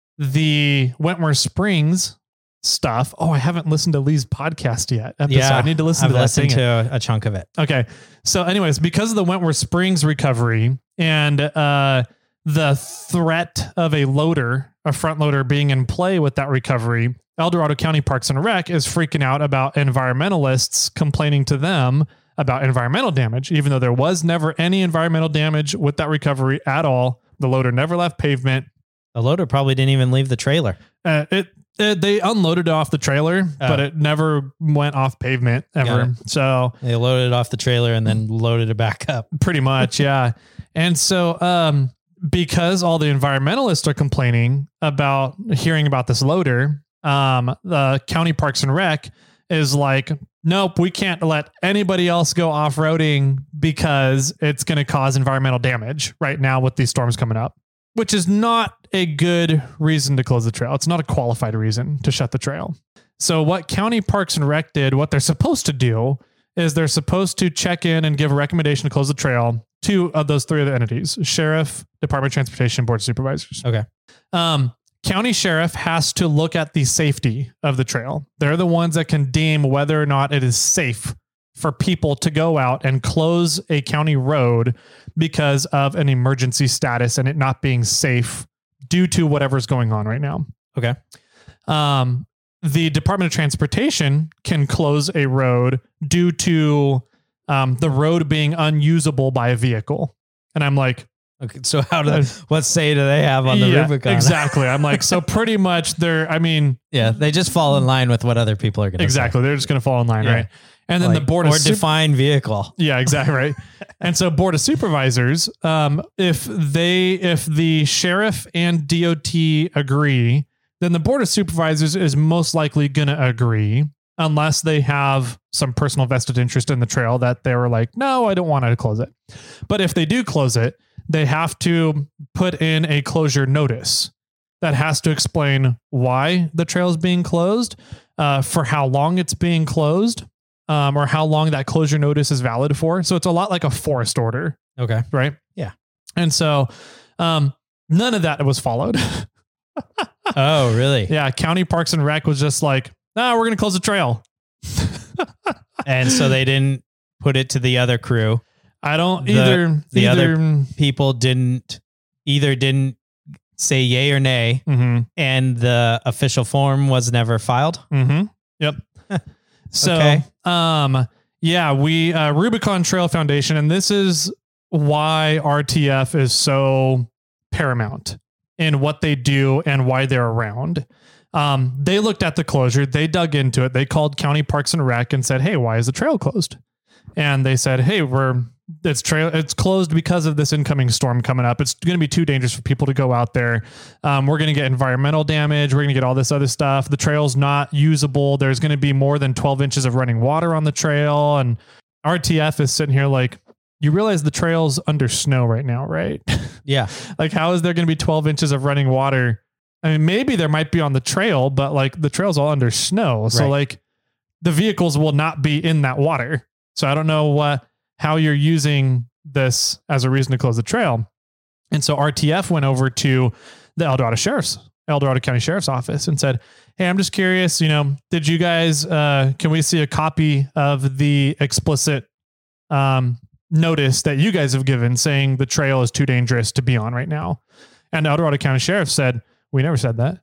the Wentworth Springs stuff. Oh, I haven't listened to Lee's podcast yet. Episode. Yeah, I need to listen I've to that. listened to a, a chunk of it. Okay. So anyways, because of the Wentworth Springs recovery and uh, the threat of a loader, a front loader being in play with that recovery, El Dorado County Parks and Rec is freaking out about environmentalists complaining to them about environmental damage, even though there was never any environmental damage with that recovery at all. The loader never left pavement. The loader probably didn't even leave the trailer. Uh, it, it they unloaded it off the trailer, oh. but it never went off pavement ever. So they loaded it off the trailer and then loaded it back up. Pretty much, yeah. And so um, because all the environmentalists are complaining about hearing about this loader, um, the County Parks and Rec is like, nope, we can't let anybody else go off-roading because it's going to cause environmental damage right now with these storms coming up, which is not a good reason to close the trail. It's not a qualified reason to shut the trail. So what County Parks and Rec did, what they're supposed to do is they're supposed to check in and give a recommendation to close the trail to of those three other entities: Sheriff, Department of Transportation, Board of Supervisors. Okay. Um, County Sheriff has to look at the safety of the trail. They're the ones that can deem whether or not it is safe for people to go out and close a county road because of an emergency status and it not being safe due to whatever's going on right now. Okay. Um, the Department of Transportation can close a road due to um, the road being unusable by a vehicle. And I'm like, okay, so how do they, what say do they have on the yeah, Rubicon? Exactly. I'm like, so pretty much they're, I mean, yeah, they just fall in line with what other people are going to exactly. say. They're just going to fall in line. Yeah. Right. And then like, the board or of define vehicle. Yeah, exactly. Right. And so Board of Supervisors, um, if they, if the sheriff and D O T agree, then the Board of Supervisors is most likely going to agree unless they have some personal vested interest in the trail that they were like, no, I don't want to close it. But if they do close it, they have to put in a closure notice. that has to explain why the trail is being closed, uh, for how long it's being closed, um, or how long that closure notice is valid for. So it's a lot like a forest order. Okay. Right. Yeah. And so, um, none of that was followed. Oh, really? Yeah. County Parks and Rec was just like, no, we're going to close the trail. And so they didn't put it to the other crew. I don't The- either. the either, other- People didn't either didn't say yay or nay, Mm-hmm. and the official form was never filed. Mm-hmm. Yep. So, Okay. um, yeah, we, uh, Rubicon Trail Foundation, and this is why R T F is so paramount in what they do and why they're around. Um, they looked at the closure, they dug into it. They called County Parks and Rec and said, hey, why is the trail closed? And they said, hey, we're, it's trail, it's closed because of this incoming storm coming up. It's going to be too dangerous for people to go out there. Um, we're going to get environmental damage. We're going to get all this other stuff. The trail's not usable. There's going to be more than twelve inches of running water on the trail. And R T F is sitting here like, you realize the trail's under snow right now, right? Yeah. Like, how is there going to be twelve inches of running water? I mean, maybe there might be on the trail, but like the trail's all under snow. So Right. like the vehicles will not be in that water. So I don't know what, how you're using this as a reason to close the trail. And so R T F went over to the El Dorado Sheriff's, El Dorado County Sheriff's Office and said, hey, I'm just curious, you know, did you guys, uh, can we see a copy of the explicit, um, notice that you guys have given saying the trail is too dangerous to be on right now? And El Dorado County Sheriff said, we never said that.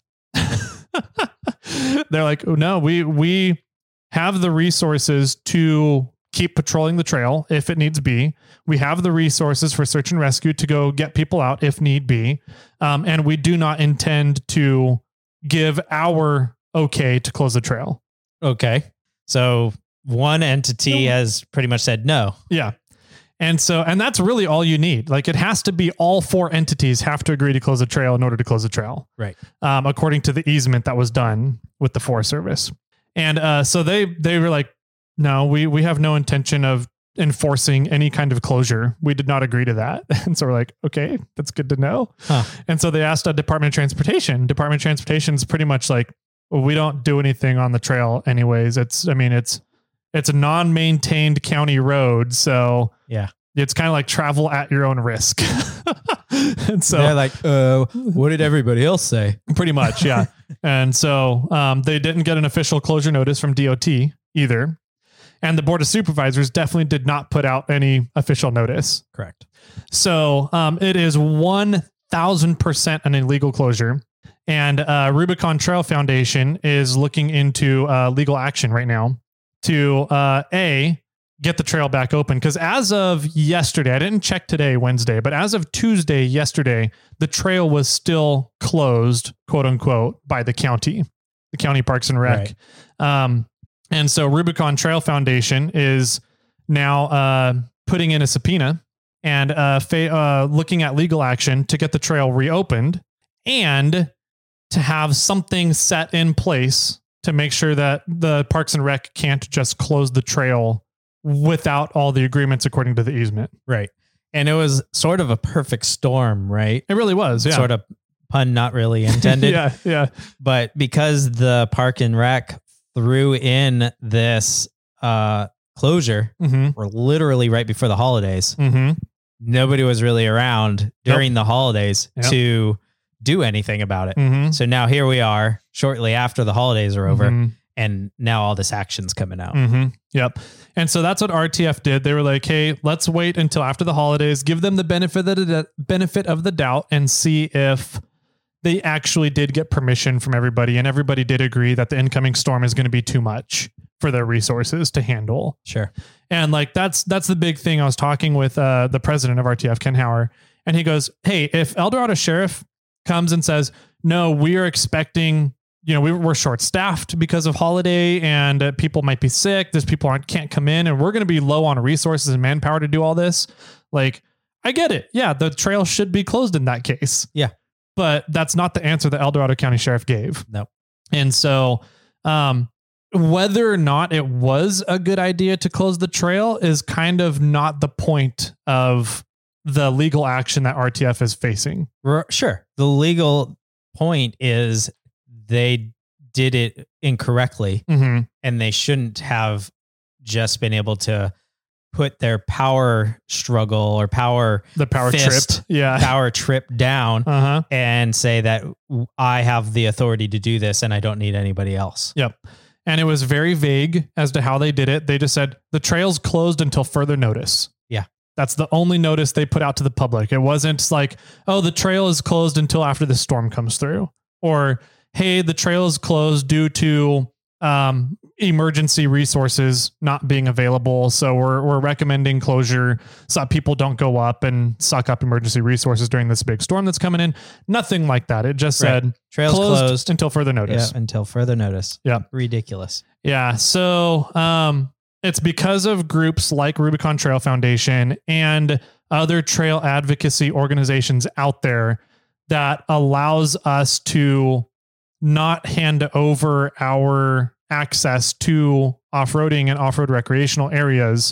They're like, oh, no, we, we have the resources to keep patrolling the trail if it needs be. We have the resources for search and rescue to go get people out if need be. Um, and we do not intend to give our okay to close the trail. Okay. So one entity No. has pretty much said no. Yeah. And so, and that's really all you need. Like, it has to be all four entities have to agree to close the trail in order to close the trail. Right. Um, according to the easement that was done with the Forest Service. And, uh, so they, they were like, no, we, we have no intention of enforcing any kind of closure. We did not agree to that. And so we're like, okay, that's good to know. Huh. And so they asked a Department of Transportation. Department of Transportation is pretty much like, well, we don't do anything on the trail anyways. It's, I mean, it's, it's a non-maintained county road. So Yeah. it's kind of like travel at your own risk. And so They're like, uh, what did everybody else say? pretty much, yeah. And so um, they didn't get an official closure notice from D O T either. And the Board of Supervisors definitely did not put out any official notice. Correct. So um, it is one thousand percent an illegal closure. And uh, Rubicon Trail Foundation is looking into uh, legal action right now to uh, A, get the trail back open. Because as of yesterday, I didn't check today, Wednesday, but as of Tuesday, yesterday, the trail was still closed, quote unquote, by the county, the County Parks and Rec. Right. Um, and so Rubicon Trail Foundation is now uh, putting in a subpoena and uh, fa- uh, looking at legal action to get the trail reopened and to have something set in place to make sure that the Parks and Rec can't just close the trail without all the agreements according to the easement. Right. And it was sort of a perfect storm, right? It really was. Yeah. Sort of pun not really intended. yeah. Yeah. But because the Park and Rec threw in this uh, closure, Mm-hmm. or literally right before the holidays, Mm-hmm. nobody was really around during the holidays Yep. to do anything about it. Mm-hmm. So now here we are shortly after the holidays are over, Mhm. and now all this action's coming out. Mm-hmm. Yep. And so that's what R T F did. They were like, hey, let's wait until after the holidays, give them the benefit of the benefit of the doubt and see if they actually did get permission from everybody. And everybody did agree that the incoming storm is going to be too much for their resources to handle. Sure. And like, that's, that's the big thing. I was talking with uh, the president of R T F, Ken Hauer, and he goes, hey, if El Dorado Sheriff comes and says, no, we are expecting, you know, we, we're short staffed because of holiday and uh, people might be sick. There's people aren't, can't come in and we're going to be low on resources and manpower to do all this. Like, I get it. Yeah. The trail should be closed in that case. Yeah. But that's not the answer that El Dorado County Sheriff gave. No. And so, um, whether or not it was a good idea to close the trail is kind of not the point of the legal action that R T F is facing. R- Sure. The legal point is they did it incorrectly, Mm-hmm. and they shouldn't have just been able to put their power struggle or power The power fist, trip. Yeah. power trip down Uh-huh. and say that I have the authority to do this and I don't need anybody else. Yep. And it was very vague as to how they did it. They just said the trail's closed until further notice. Yeah. That's the only notice they put out to the public. It wasn't like, oh, the trail is closed until after the storm comes through, or, hey, the trail is closed due to um, emergency resources not being available. So we're, we're recommending closure so that people don't go up and suck up emergency resources during this big storm that's coming in. Nothing like that. It just Right. said Trail's closed, closed. until further notice. Yeah, until further notice. Yeah. Ridiculous. Yeah. So um, it's because of groups like Rubicon Trail Foundation and other trail advocacy organizations out there that allows us to not hand over our access to off-roading and off-road recreational areas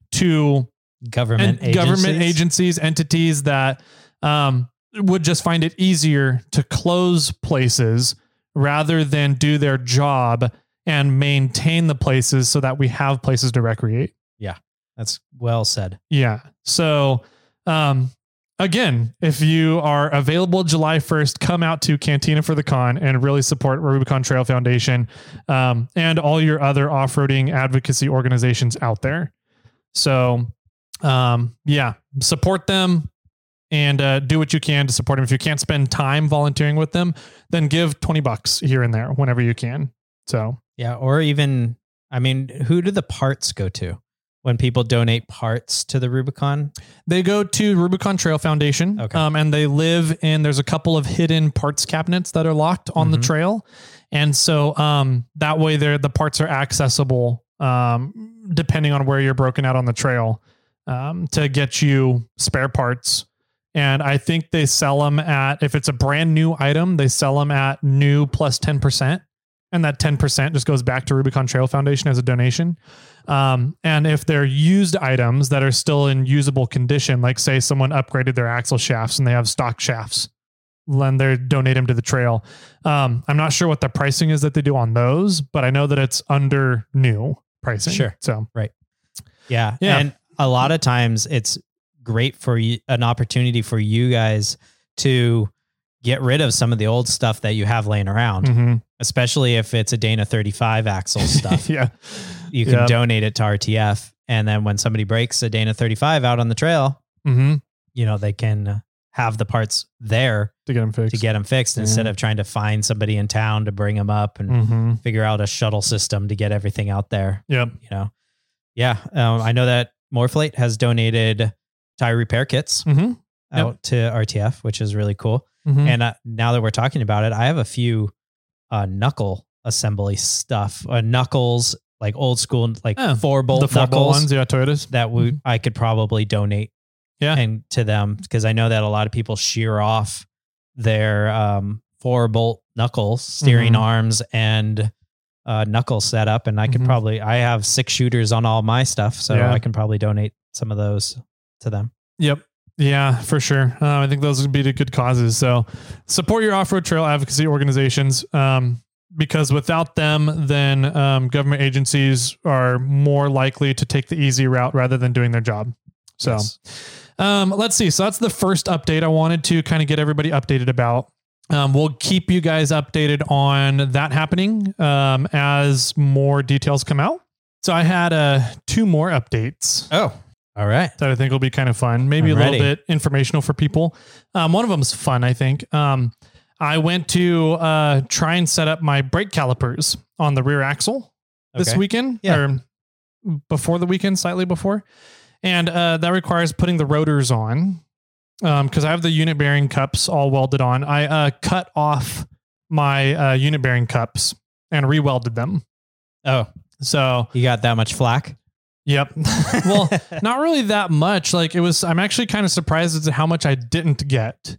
to Government and agencies. government agencies, entities that um, would just find it easier to close places rather than do their job and maintain the places so that we have places to recreate. That's well said. Yeah. So, um, again, if you are available July first, come out to Cantina for the Con and really support Rubicon Trail Foundation um, and all your other off-roading advocacy organizations out there. So, um, yeah, support them and uh, do what you can to support them. If you can't spend time volunteering with them, then give twenty bucks here and there whenever you can. So, Yeah. Or even, I mean, who do the parts go to when people donate parts to the Rubicon? they go to Rubicon Trail Foundation, Okay. um, and they live in, there's a couple of hidden parts cabinets that are locked on the Mhm. trail. And so um, that way they're, the parts are accessible um, depending on where you're broken out on the trail um, to get you spare parts. And I think they sell them at, if it's a brand new item, they sell them at new plus ten percent. And that ten percent just goes back to Rubicon Trail Foundation as a donation. Um, and if they're used items that are still in usable condition, like say someone upgraded their axle shafts and they have stock shafts, then they donate them to the trail. Um, I'm not sure what the pricing is that they do on those, but I know that it's under new pricing. Sure. So Yeah. Yeah. And a lot of times it's great for you, an opportunity for you guys to get rid of some of the old stuff that you have laying around, mhm. especially if it's a Dana thirty-five axle stuff. yeah, You can Yep. donate it to R T F. And then when somebody breaks a Dana thirty-five out on the trail, hmm you know, they can have the parts there to get them fixed. to get them fixed Yeah. instead of trying to find somebody in town to bring them up and hmm figure out a shuttle system to get everything out there. Yep. You know, yeah. Um, I know that Morflate has donated tire repair kits hmm out to R T F, which is really cool. hmm And uh, now that we're talking about it, I have a few uh, knuckle assembly stuff, uh, knuckles, like old school, like Oh, four bolt the four knuckles bolt ones, yeah, Toyotas. that we Mhm. I could probably donate, Yeah. and to them, because I know that a lot of people shear off their um, four bolt knuckles, steering Mhm. arms, and uh, knuckle setup, and I could Mhm. probably I have six shooters on all my stuff, so Yeah. I can probably donate some of those to them. Yep. Yeah, for sure. Uh, I think those would be to good causes. So support your off-road trail advocacy organizations um, because without them, then um, government agencies are more likely to take the easy route rather than doing their job. So Yes. um, let's see. So that's the first update I wanted to kind of get everybody updated about. Um, we'll keep you guys updated on that happening um, as more details come out. So I had uh, two more updates Oh, all right. that I think will be kind of fun. Maybe I'm a little ready. bit informational for people. Um, one of them's fun, I think. Um, I went to uh, try and set up my brake calipers on the rear axle this Okay. weekend Yeah. or before the weekend, slightly before. And uh, that requires putting the rotors on because I have the unit bearing cups all welded on. I uh, cut off my uh, unit bearing cups and re-welded them. Oh, So you got that much flack? Yep. Well, not really that much. Like it was, I'm actually kind of surprised as to how much I didn't get.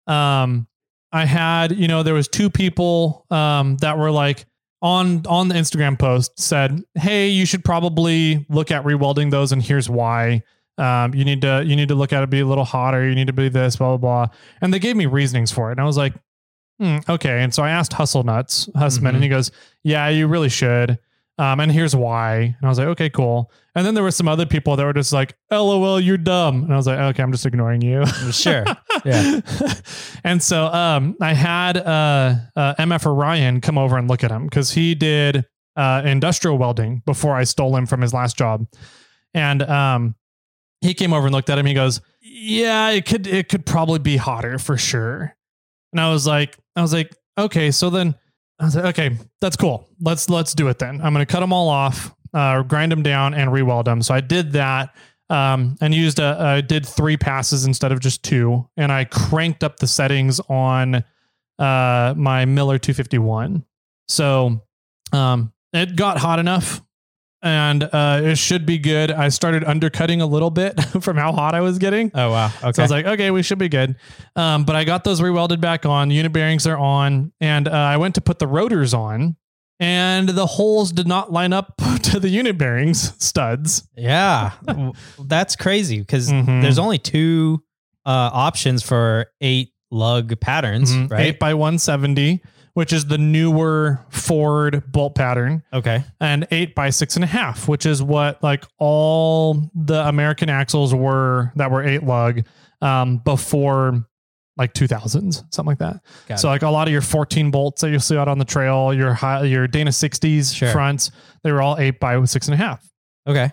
Um, I had, you know, there was two people um, that were like on, on the Instagram post said, hey, you should probably look at rewelding those. And here's why. Um, you need to, you need to look at it, be a little hotter. You need to be this, blah, blah, blah. And they gave me reasonings for it. And I was like, Hmm, okay. And so I asked Hustle Nuts, Hussman, Mhm. and he goes, yeah, you really should. Um, and here's why. And I was like, okay, cool. And then there were some other people that were just like, LOL, you're dumb. And I was like, okay, I'm just ignoring you. Sure. Yeah. And so um, I had uh, uh, M F Orion come over and look at him because he did uh, industrial welding before I stole him from his last job. And um, he came over and looked at him. He goes, yeah, it could, it could probably be hotter for sure. And I was like, I was like, okay, so then I was like, okay, that's cool. Let's, let's do it then. I'm going to cut them all off, uh, grind them down and re-weld them. So I did that, um, and used a, I did three passes instead of just two. And I cranked up the settings on, uh, my Miller two fifty-one. So, um, it got hot enough. And uh, it should be good. I started undercutting a little bit from how hot I was getting. Oh, wow. Okay. So I was like, okay, we should be good. Um, but I got those rewelded back on. Unit bearings are on. And uh, I went to put the rotors on. And the holes did not line up to the unit bearings studs. Yeah. That's crazy because Mhm. there's only two uh, options for eight lug patterns, Mhm. right? eight by one seventy, which is the newer Ford bolt pattern. Okay. And eight by six and a half, which is what like all the American axles were that were eight lug um, before like two thousands, something like that. Got so it. like a lot of your fourteen bolts that you'll see out on the trail, your high, your Dana sixties Sure. fronts, they were all eight by six and a half. Okay.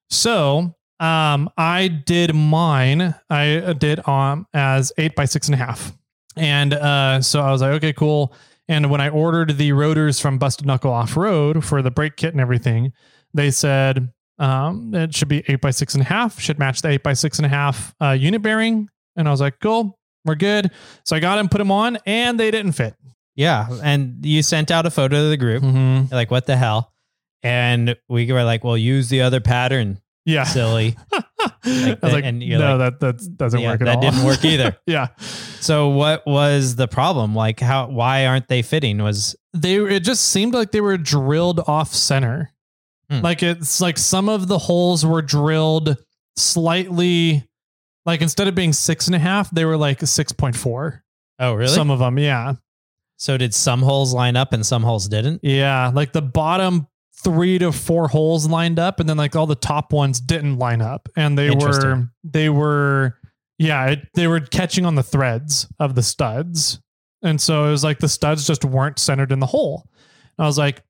So um, I did mine. I did um as eight by six and a half. And uh, so I was like, okay, cool. And when I ordered the rotors from Busted Knuckle Off-Road for the brake kit and everything, they said um, it should be eight by six and a half, should match the eight by six and a half uh, unit bearing. And I was like, cool, we're good. So I got them, put them on, and they didn't fit. Yeah. And you sent out a photo to the group. Mm-hmm. You're like, what the hell? And we were like, well, use the other pattern, Yeah. silly. I was like, and you're no, like, that that doesn't yeah, work at that all. didn't work either. Yeah. So what was the problem? Like how, why aren't they fitting? Was They it just seemed like they were drilled off center. Hmm. Like it's like some of the holes were drilled slightly, like instead of being six and a half, they were like six point four. oh, really? Some of them, yeah. So did some holes line up and some holes didn't? Yeah. Like the bottom three to four holes lined up, and then like all the top ones didn't line up. And they were Interesting. they were yeah, it, they were catching on the threads of the studs. And so it was like the studs just weren't centered in the hole. And I was like,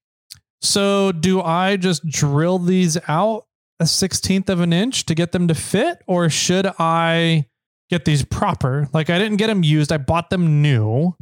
so do I just drill these out a sixteenth of an inch to get them to fit? Or should I get these proper? Like I didn't get them used. I bought them new.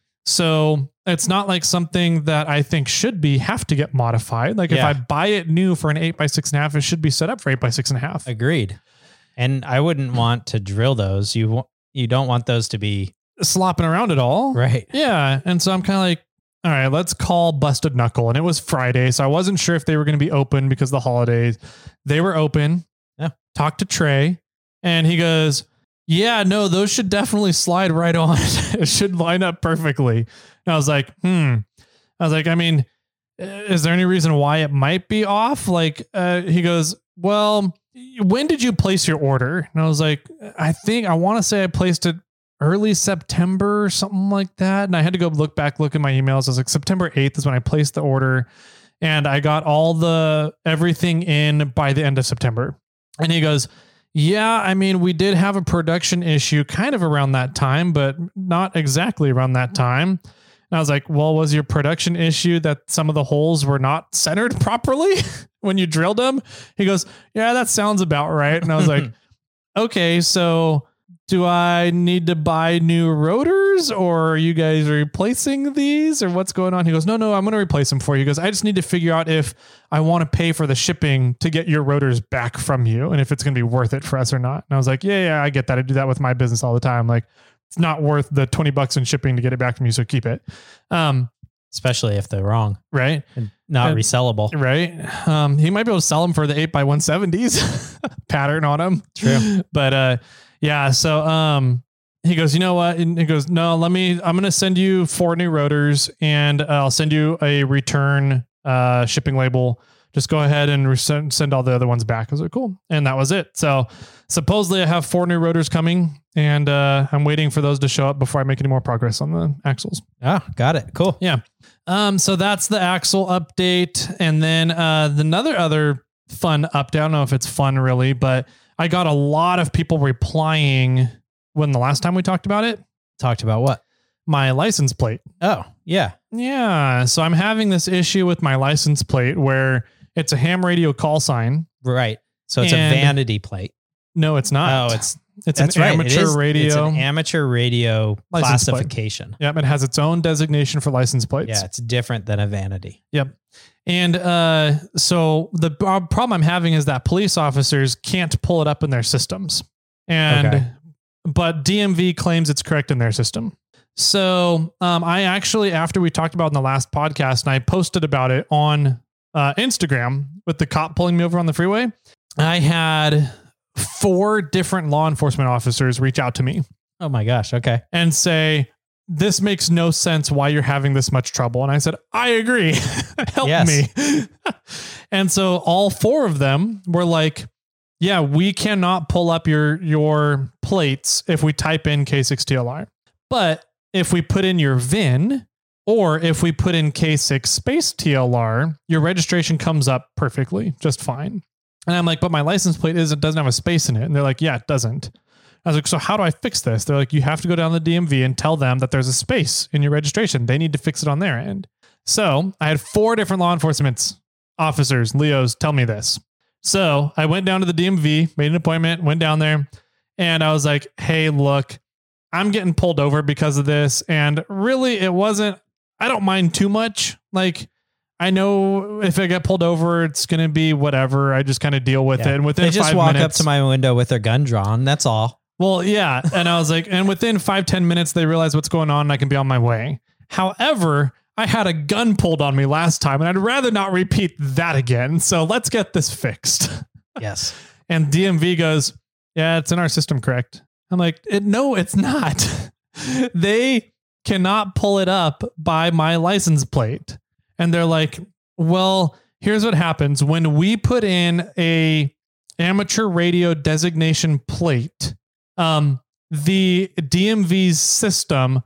So it's not like something that I think should be have to get modified. Like if Yeah. I buy it new for an eight by six and a half, it should be set up for eight by six and a half. Agreed. And I wouldn't want to drill those. You wa- you don't want those to be Slopping around at all. right. Yeah. And so I'm kind of like, all right, let's call Busted Knuckle. And it was Friday. So I wasn't sure if they were going to be open because of the holidays. They were open. Yeah. Talked to Trey and he goes, yeah, no, those should definitely slide right on. It should line up perfectly. And I was like, hmm. I was like, I mean, is there any reason why it might be off? Like, uh, he goes, well, when did you place your order? And I was like, I think I want to say I placed it early September or something like that. And I had to go look back, look at my emails. I was like, September eighth is when I placed the order and I got all the, everything in by the end of September. And he goes, yeah, I mean, we did have a production issue kind of around that time, but not exactly around that time. And I was like, well, was your production issue that some of the holes were not centered properly when you drilled them? He goes, yeah, that sounds about right. And I was like, okay, so do I need to buy new rotors or are you guys replacing these or what's going on? He goes, no, no, I'm going to replace them for you. He goes, I just need to figure out if I want to pay for the shipping to get your rotors back from you and if it's going to be worth it for us or not. And I was like, yeah, yeah, I get that. I do that with my business all the time. Like it's not worth the twenty bucks in shipping to get it back from you. So keep it. Um, Especially if they're wrong right. and not And- resellable. Right. Um, he might be able to sell them for the eight by one seventies pattern on them. True. But, uh, yeah. So, um, he goes, you know what? And he goes, no, let me, I'm going to send you four new rotors and uh, I'll send you a return, uh, shipping label just go ahead and resend, send all the other ones back. I was like, cool. And that was it. So supposedly I have four new rotors coming, and uh, I'm waiting for those to show up before I make any more progress on the axles. Ah, got it. Cool. Yeah. Um, so that's the axle update. And then uh, the another other fun update. I don't know if it's fun really, but I got a lot of people replying when the last time we talked about it. Talked about what? My license plate. Oh, yeah. Yeah. So I'm having this issue with my license plate where it's a ham radio call sign. Right. So it's And- a vanity plate. No, it's not. Oh, it's it's that's an right. It amateur is- radio. It's an amateur radio License plate. classification. Yep. It has its own designation for license plates. Yeah, it's different than a vanity. Yep. And uh, so the prob- problem I'm having is that police officers can't pull it up in their systems. And, Okay. but D M V claims it's correct in their system. So um, I actually, after we talked about it in the last podcast, and I posted about it on uh, Instagram with the cop pulling me over on the freeway, I had four different law enforcement officers reach out to me Oh my gosh. Okay. and say, this makes no sense why you're having this much trouble. And I said, I agree. Help Yes. me. And so all four of them were like, yeah, we cannot pull up your, your plates if we type in K six T L R. But if we put in your V I N or if we put in K six space T L R, your registration comes up perfectly, just fine. And I'm like, but my license plate isn't, doesn't have a space in it. And they're like, yeah, it doesn't. I was like, so how do I fix this? They're like, you have to go down to the D M V and tell them that there's a space in your registration. They need to fix it on their end. So I had four different law enforcement officers, Leos, tell me this. So I went down to the D M V, made an appointment, went down there, and I was like, hey, look, I'm getting pulled over because of this. And really, it wasn't, I don't mind too much. Like, I know if I get pulled over, it's going to be whatever. I just kind of deal with Yeah. it. And within They just five walk minutes, up to my window with their gun drawn. That's all. well, yeah. And I was like, and within five, ten minutes, they realize what's going on and I can be on my way. However, I had a gun pulled on me last time and I'd rather not repeat that again. So let's get this fixed. Yes. And D M V goes, yeah, it's in our system, correct? I'm like, it, no, it's not. They cannot pull it up by my license plate. And they're like, well, here's what happens. When we put in a amateur radio designation plate, um, the D M V's system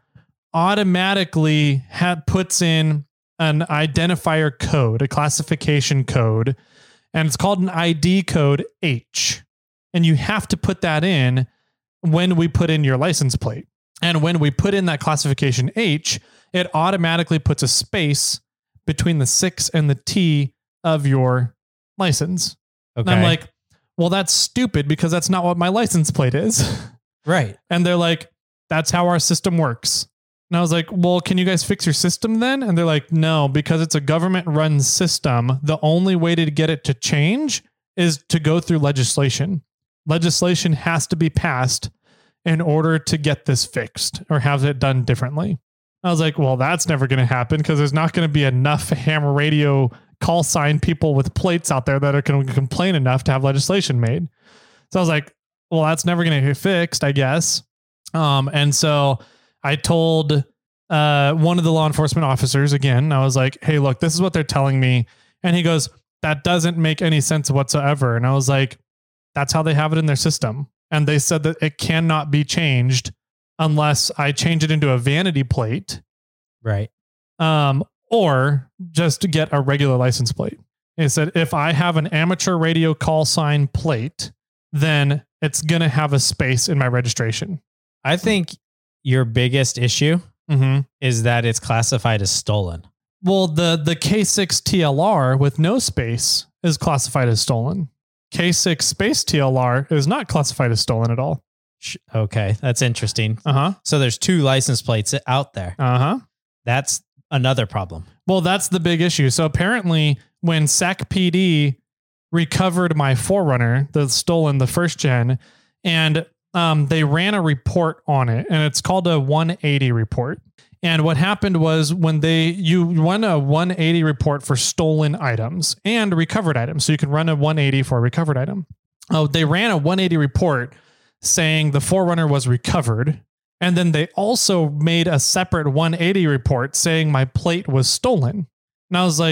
automatically had puts in an identifier code, a classification code, and it's called an I D code H. And you have to put that in when we put in your license plate. And when we put in that classification H, it automatically puts a space between the six and the T of your license. Okay. And I'm like, well, that's stupid because that's not what my license plate is. right. And they're like, that's how our system works. And I was like, well, can you guys fix your system then? And they're like, no, because it's a government run system. The only way to get it to change is to go through legislation. Legislation has to be passed in order to get this fixed or have it done differently. I was like, well, that's never going to happen because there's not going to be enough ham radio call sign people with plates out there that are going to complain enough to have legislation made. So I was like, well, that's never going to get fixed, I guess. Um, and so I told uh, one of the law enforcement officers again, I was like, hey, look, this is what they're telling me. And he goes, that doesn't make any sense whatsoever. And I was like, that's how they have it in their system. And they said that it cannot be changed unless I change it into a vanity plate. Right. Um, or just to get a regular license plate. It said, if I have an amateur radio call sign plate, then it's going to have a space in my registration. I think your biggest issue Mm-hmm. is that it's classified as stolen. Well, the, the K six T L R with no space is classified as stolen. K six space T L R is not classified as stolen at all. Okay. That's interesting. Uh-huh. So there's two license plates out there. Uh-huh. That's another problem. Well, that's the big issue. So apparently when S A C P D recovered my four runner, the stolen, the first gen, and um, they ran a report on it, and it's called a one eighty report. And what happened was when they, you run a one eighty report for stolen items and recovered items. So you can run a one eighty for a recovered item. Oh, they ran a one eighty report saying the four runner was recovered. And then they also made a separate one eighty report saying my plate was stolen. And I was like,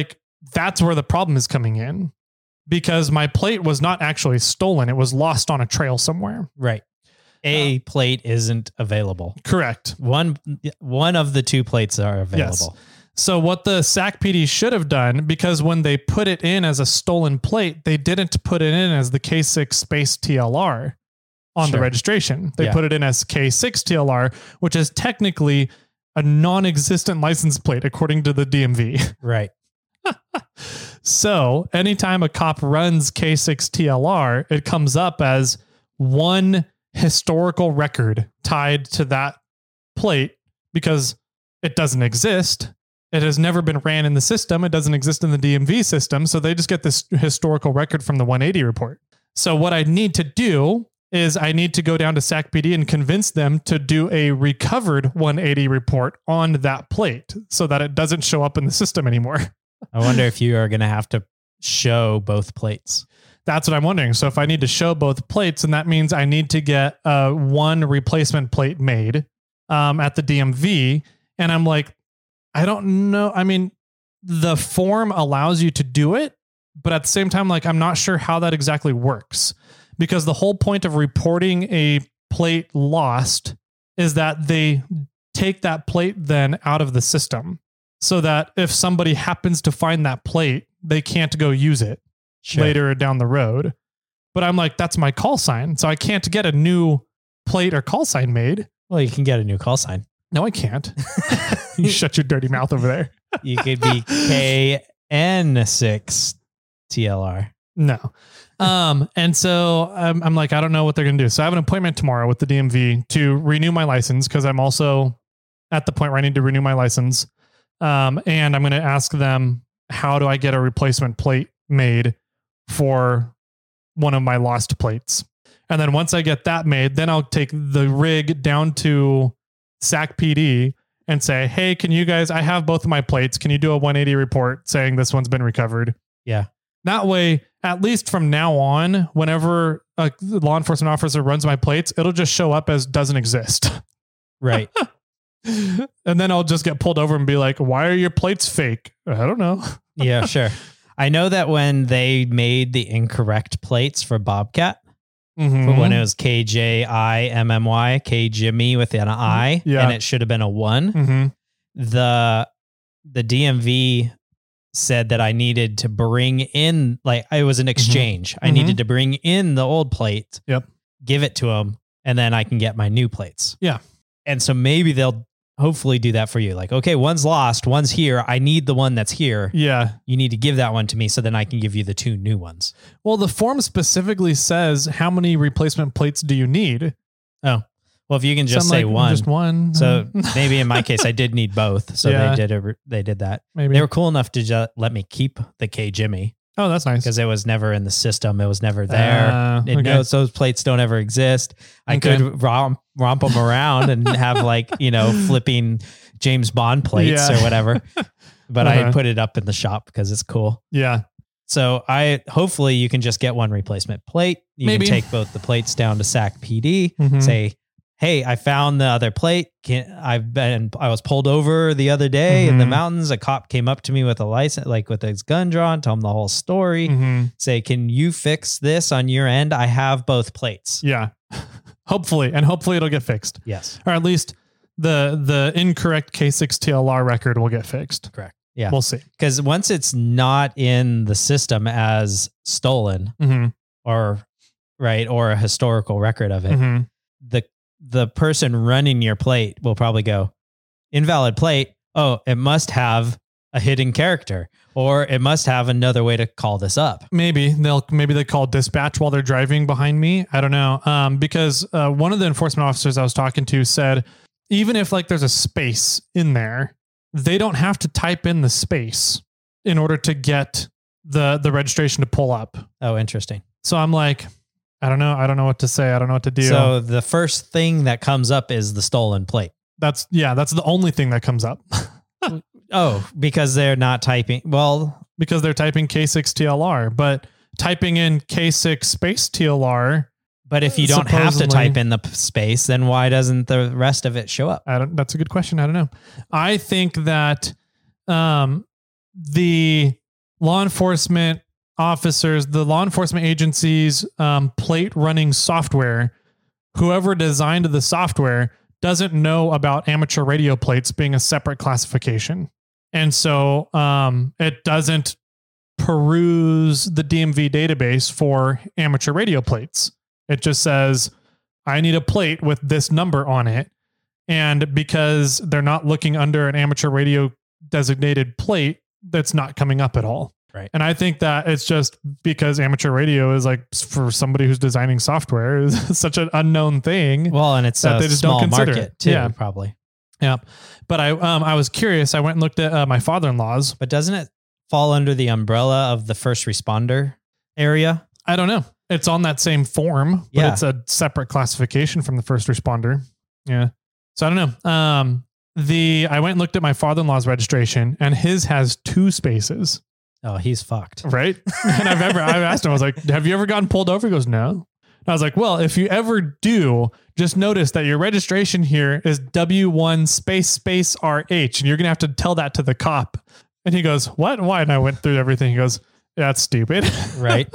that's where the problem is coming in, because my plate was not actually stolen. It was lost on a trail somewhere. Right. A uh, plate isn't available. Correct. One one of the two plates are available. Yes. So what the S A C P D should have done, because when they put it in as a stolen plate, they didn't put it in as the K six space T L R on sure. the registration. They yeah. put it in as K six T L R, which is technically a non-existent license plate according to the D M V. Right. So anytime a cop runs K six T L R, it comes up as one historical record tied to that plate because it doesn't exist. It has never been ran in the system. It doesn't exist in the D M V system. So they just get this historical record from the one eighty report. So what I need to do is I need to go down to S A C P D and convince them to do a recovered one eighty report on that plate so that it doesn't show up in the system anymore. I wonder if you are going to have to show both plates. That's what I'm wondering. So if I need to show both plates, and that means I need to get uh, one replacement plate made um, at the D M V. And I'm like, I don't know. I mean, the form allows you to do it, but at the same time, like, I'm not sure how that exactly works, because the whole point of reporting a plate lost is that they take that plate then out of the system so that if somebody happens to find that plate, they can't go use it sure. later down the road. But I'm like, that's my call sign. So I can't get a new plate or call sign made. Well, you can get a new call sign. No, I can't. You shut your dirty mouth over there. You could be K N six T L R. No. Um, and so I'm, I'm like, I don't know what they're going to do. So I have an appointment tomorrow with the D M V to renew my license, because I'm also at the point where I need to renew my license. Um, and I'm going to ask them, how do I get a replacement plate made for one of my lost plates? And then once I get that made, then I'll take the rig down to S A C P D and say, hey, can you guys, I have both of my plates. Can you do a one eighty report saying this one's been recovered? Yeah. That way, at least from now on, whenever a law enforcement officer runs my plates, it'll just show up as doesn't exist. Right. And then I'll just get pulled over and be like, why are your plates fake? I don't know. Yeah, sure. I know that when they made the incorrect plates for Bobcat, mm-hmm. when it was K J I M M Y, K Jimmy with an I, yeah. and it should have been a one, mm-hmm. the the D M V said that I needed to bring in, like, it was an exchange. Mm-hmm. I needed to bring in the old plate, yep. give it to them, and then I can get my new plates. Yeah. And so maybe they'll hopefully do that for you. Like, okay, one's lost, one's here. I need the one that's here. Yeah. You need to give that one to me so then I can give you the two new ones. Well, the form specifically says, how many replacement plates do you need? Oh, well, if you can just so say like, one, just one. So maybe in my case, I did need both. So yeah. they did a, they did that. Maybe they were cool enough to just let me keep the K Jimmy. Oh, that's nice. Because it was never in the system. It was never there. Uh, it okay. knows those plates don't ever exist. I okay. could romp, romp them around and have, like, you know, flipping James Bond plates yeah. or whatever. But uh-huh. I had put it up in the shop because it's cool. Yeah. So I hopefully you can just get one replacement plate. You Maybe. can take both the plates down to S A C P D, mm-hmm. say, hey, I found the other plate. Can, I've been, I was pulled over the other day mm-hmm. in the mountains. A cop came up to me with a license, like with his gun drawn, tell him the whole story. Mm-hmm. Say, can you fix this on your end? I have both plates. Yeah. Hopefully. And hopefully it'll get fixed. Yes. Or at least the, the incorrect K six T L R record will get fixed. Correct. Yeah. We'll see. Because once it's not in the system as stolen mm-hmm. or right, or a historical record of it, mm-hmm. the the person running your plate will probably go, invalid plate. Oh, it must have a hidden character, or it must have another way to call this up. Maybe they'll, maybe they call dispatch while they're driving behind me. I don't know. Um, because uh, one of the enforcement officers I was talking to said, even if like there's a space in there, they don't have to type in the space in order to get the, the registration to pull up. Oh, interesting. So I'm like, I don't know. I don't know what to say. I don't know what to do. So the first thing that comes up is the stolen plate. That's yeah. That's the only thing that comes up. Oh, because they're not typing. Well, because they're typing K six T L R, but typing in K six space T L R. But if you don't have to type in the space, then why doesn't the rest of it show up? I don't, that's a good question. I don't know. I think that um, the law enforcement officers, the law enforcement agencies, um, plate running software, whoever designed the software doesn't know about amateur radio plates being a separate classification. And so um, it doesn't peruse the D M V database for amateur radio plates. It just says, I need a plate with this number on it. And because they're not looking under an amateur radio designated plate, that's not coming up at all. Right. And I think that it's just because amateur radio is like, for somebody who's designing software, is such an unknown thing. Well, and it's that a they just small don't consider market it. too, Yeah. probably. Yeah. But I, um, I was curious. I went and looked at uh, my father-in-law's. But doesn't it fall under the umbrella of the first responder area? I don't know. It's on that same form, but Yeah. it's a separate classification from the first responder. Yeah. So I don't know. Um, the, I went and looked at my father-in-law's registration, and his has two spaces. Oh, he's fucked. Right. And I've ever, I've asked him, I was like, have you ever gotten pulled over? He goes, no. And I was like, well, if you ever do, just notice that your registration here is W one space space R H, and you're going to have to tell that to the cop. And he goes, what? Why? And I went through everything. He goes, that's stupid. Right.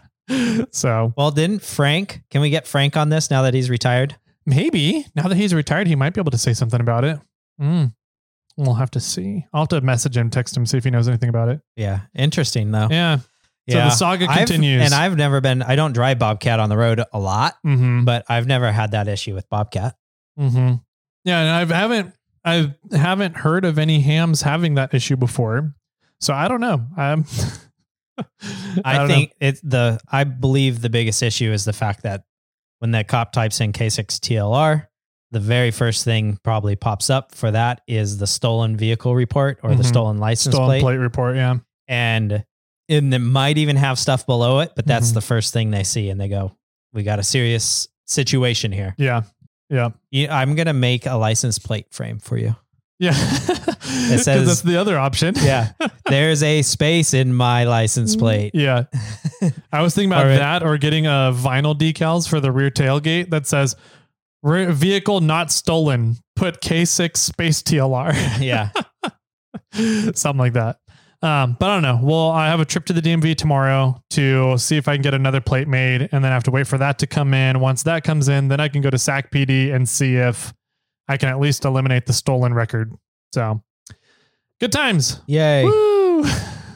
So, Well, didn't Frank, can we get Frank on this now that he's retired? maybe now that he's retired, he might be able to say something about it. Mm. We'll have to see. I'll have to message him, text him, see if he knows anything about it. Yeah. Interesting though. Yeah. So Yeah. the saga I've- continues. and I've never been, I don't drive Bobcat on the road a lot, mm-hmm. but I've never had that issue with Bobcat. Mm-hmm. Yeah. And I haven't, I haven't heard of any hams having that issue before. So I don't know. I'm, I, I, don't think it's the, I believe the biggest issue is the fact that when that cop types in K six T L R, the very first thing probably pops up for that is the stolen vehicle report or Mhm. the stolen license stolen plate. plate report. Yeah. And, and it might even have stuff below it, but that's Mhm. the first thing they see. And they go, we got a serious situation here. Yeah. Yeah. You- I'm going to make a license plate frame for you. Yeah. It 'Cause says- that's the other option. Yeah. There's a space in my license plate. Yeah. I was thinking about All right. that or getting a vinyl decals for the rear tailgate that says "Re- vehicle not stolen. Put K six space T L R. Yeah. Something like that. Um, but I don't know. Well, I have a trip to the D M V tomorrow to see if I can get another plate made, and then I have to wait for that to come in. Once that comes in, then I can go to S A C P D and see if I can at least eliminate the stolen record. So good times. Yay. Woo!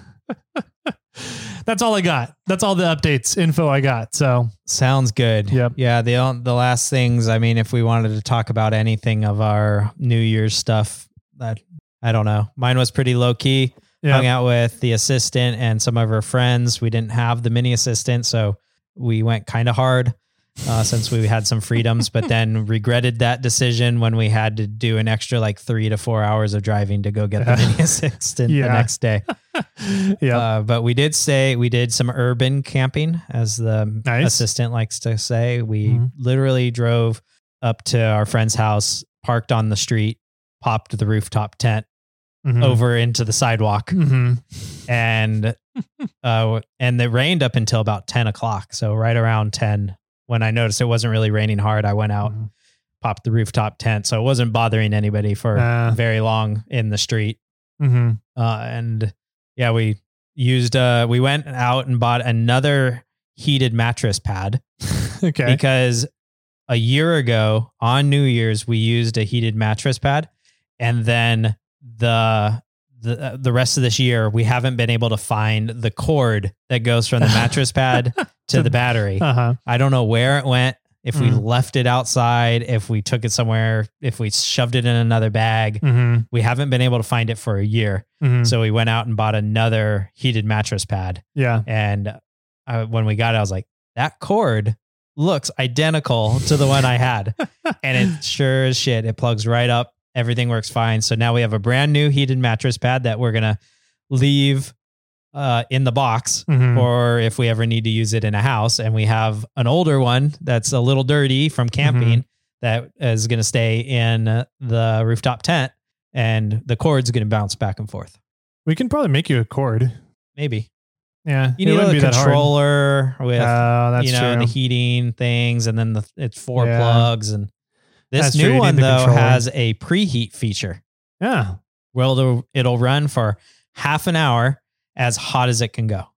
That's all I got. That's all the updates, info I got. So Sounds good. Yep. Yeah. The, on- the last things, I mean, if we wanted to talk about anything of our New Year's stuff, that I don't know. Mine was pretty low key. yeah, Hung out with the assistant and some of her friends. We didn't have the mini assistant, so we went kind of hard uh, since we had some freedoms, but then regretted that decision when we had to do an extra like three to four hours of driving to go get the mini assistant Yeah. the next day. yeah, Uh, but we did say we did some urban camping, as the Nice. assistant likes to say. We Mhm. literally drove up to our friend's house, parked on the street, popped the rooftop tent Mhm. over into the sidewalk, Mhm. and uh, and it rained up until about ten o'clock. So right around ten, when I noticed it wasn't really raining hard, I went out, Mhm. popped the rooftop tent, so it wasn't bothering anybody for Uh. very long in the street. Mhm. Uh, and yeah, we used, uh, we went out and bought another heated mattress pad Okay. because a year ago on New Year's, we used a heated mattress pad. And then the, the, uh, the rest of this year, we haven't been able to find the cord that goes from the mattress pad to the battery. Uh-huh. I don't know where it went. If we Mm. left it outside, if we took it somewhere, if we shoved it in another bag, Mhm. we haven't been able to find it for a year. Mhm. So we went out and bought another heated mattress pad. Yeah. And uh, when we got it, I was like, that cord looks identical to the one I had. And it sure as shit, it plugs right up. Everything works fine. So now we have a brand new heated mattress pad that we're going to leave uh, in the box Mhm. or if we ever need to use it in a house. And we have an older one that's a little dirty from camping that is going to stay in the rooftop tent, and the cord's going to bounce back and forth. We can probably make you a cord. Maybe Yeah. you it need wouldn't a be that hard. controller with, Oh, that's you know, true. the heating things, and then the it's four Yeah. plugs. And this That's true. new You one need the though controller. has a preheat feature. Yeah. Well, it'll, it'll run for half an hour, as hot as it can go.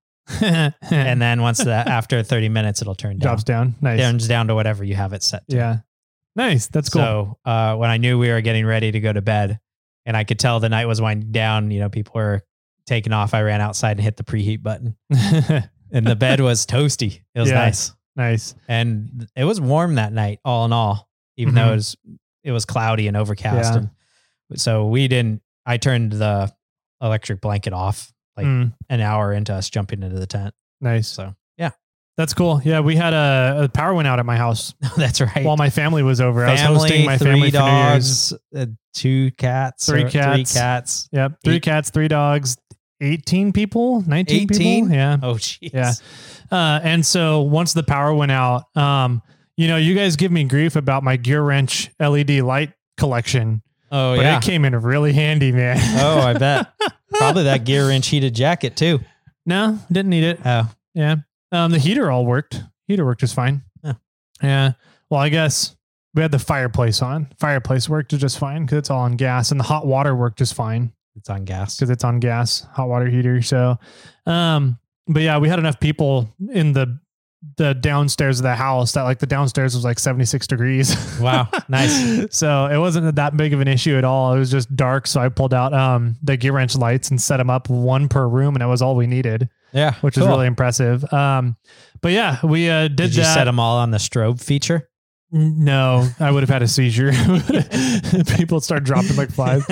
And then once that, after thirty minutes, it'll turn down. Drops down. Nice. Turns down to whatever you have it set to. Yeah. Nice. That's cool. So uh, when I knew we were getting ready to go to bed and I could tell the night was winding down, you know, people were taking off. I ran outside and hit the preheat button and the bed was toasty. It was Yeah. nice. Nice. And it was warm that night, all in all, even Mhm. though it was, it was cloudy and overcast. Yeah. And so we didn't, I turned the electric blanket off like Mm, an hour into us jumping into the tent. nice. So yeah, That's cool. Yeah. We had a, a power went out at my house that's right. while my family was over. I was family, hosting my three family for New Year's. dogs, uh, two cats, Three or cats. three cats. Yep. Three Eight- cats, three dogs, eighteen people, nineteen eighteen? people. Yeah. Oh, jeez. Yeah. Uh, and so once the power went out, um, you know, you guys give me grief about my Gear Wrench L E D light collection, Oh, but yeah. it came in really handy, man. Oh, I bet. Probably that Gear Wrench heated jacket too. No, didn't need it. Oh, Yeah. Um, the heater all worked. Heater worked just fine. Yeah. Yeah. Well, I guess we had the fireplace on. Fireplace worked just fine because it's all on gas, and the hot water worked just fine it's on gas. because it's on gas, hot water heater. So, um, but yeah, we had enough people in the the downstairs of the house that like the downstairs was like seventy-six degrees. Wow. Nice. So it wasn't that big of an issue at all. It was just dark. So I pulled out um the Gear Wrench lights and set them up one per room, and it was all we needed, Yeah. which cool. is really impressive. Um, but yeah, we uh, did, Did you that. set them all on the strobe feature? No, I would have had a seizure. People start dropping like flies.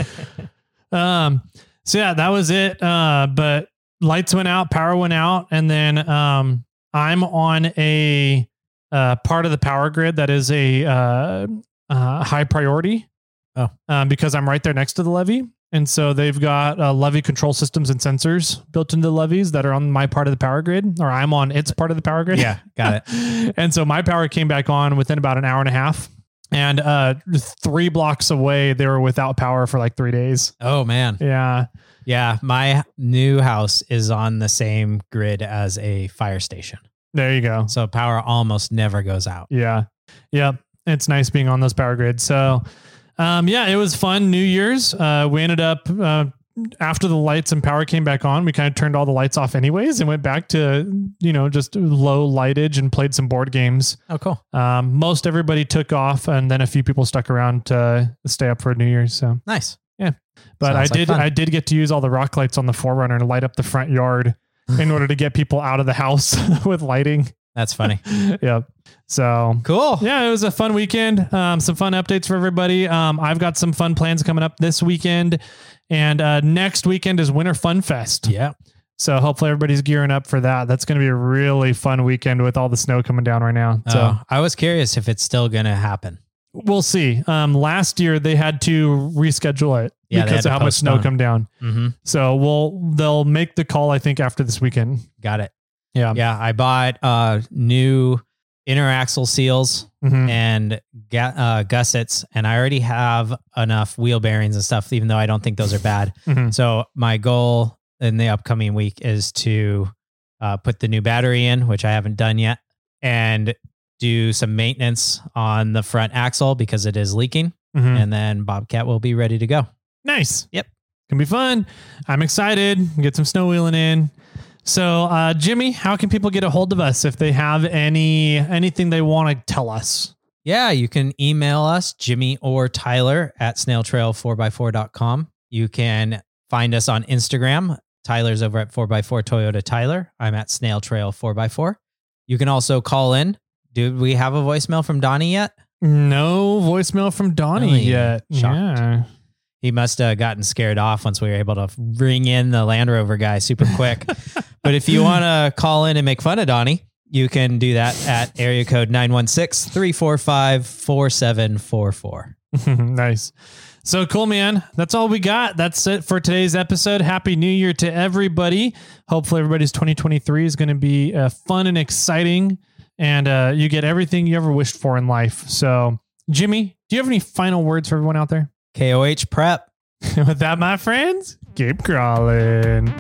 Um, so yeah, that was it. Uh, but lights went out, power went out, and then um, I'm on a uh, part of the power grid that is a uh, uh, high priority. Oh. um, because I'm right there next to the levee. And so they've got uh, levee control systems and sensors built into the levees that are on my part of the power grid, or I'm on its part of the power grid. Yeah, got it. And so my power came back on within about an hour and a half. And uh, three blocks away, they were without power for like three days. Oh, man. Yeah. Yeah. My new house is on the same grid as a fire station. There you go. So power almost never goes out. Yeah. Yep. It's nice being on those power grids. So, um, yeah, it was fun. New Year's. Uh, we ended up, uh, after the lights and power came back on, we kind of turned all the lights off anyways and went back to, you know, just low lightage and played some board games. Oh, cool. Um, most everybody took off, and then a few people stuck around to stay up for New Year's. So, Nice. but I Sounds like did, fun. I did get to use all the rock lights on the Forerunner to light up the front yard in order to get people out of the house with lighting. That's funny. Yep. So Cool. yeah, it was a fun weekend. Um, some fun updates for everybody. Um, I've got some fun plans coming up this weekend, and uh, next weekend is Winter Fun Fest. Yeah. So hopefully everybody's gearing up for that. That's going to be a really fun weekend with all the snow coming down right now. So So I was curious if it's still going to happen. we'll see. Um, last year they had to reschedule it Yeah, they because had of to how much snow postpone. come down. Mm-hmm. So we'll they'll make the call, I think, after this weekend. Got it. Yeah. Yeah. I bought uh, new inner axle seals Mhm. and ga- uh, gussets, and I already have enough wheel bearings and stuff, even though I don't think those are bad. Mhm. So my goal in the upcoming week is to uh, put the new battery in, which I haven't done yet, and do some maintenance on the front axle because it is leaking. Mhm. And then Bobcat will be ready to go. Nice. Yep. Can be fun. I'm excited. Get some snow wheeling in. So, uh, Jimmy, how can people get a hold of us if they have any anything they want to tell us? Yeah, you can email us, Jimmy or Tyler at snail trail four by four dot com. You can find us on Instagram. Tyler's over at four by four Toyota Tyler. I'm at snail trail four by four. You can also call in. Did we have a voicemail from Donnie yet? No voicemail from Donnie Really? yet. Shocked. Yeah. He must have gotten scared off once we were able to ring in the Land Rover guy super quick. But if you want to call in and make fun of Donnie, you can do that at area code nine one six, three four five, four seven four four. Nice. So cool, man. That's all we got. That's it for today's episode. Happy New Year to everybody. Hopefully everybody's twenty twenty-three is going to be uh, fun and exciting, and uh, you get everything you ever wished for in life. So, Jimmy, do you have any final words for everyone out there? K O H prep. With that, my friends, keep crawling.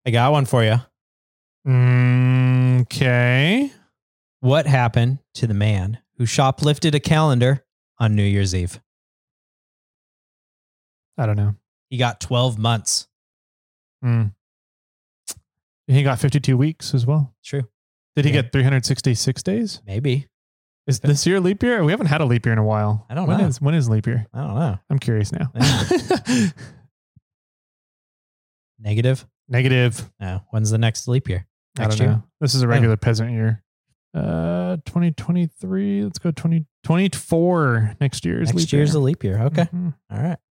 I got one for you. Okay. What happened to the man who shoplifted a calendar on New Year's Eve? I don't know. He got twelve months. Mm. He got fifty-two weeks as well. True. Did he Yeah. get three hundred sixty-six days? Maybe. Is this year leap year? We haven't had a leap year in a while. I don't when know. Is, when is leap year? I don't know. I'm curious now. Negative? Negative. No. When's the next leap year? I Next don't year? know. This is a regular peasant year. Uh, twenty twenty-three. Let's go twenty twenty-four. Next year is Next leap year's year. a leap year. Okay. Mhm. All right.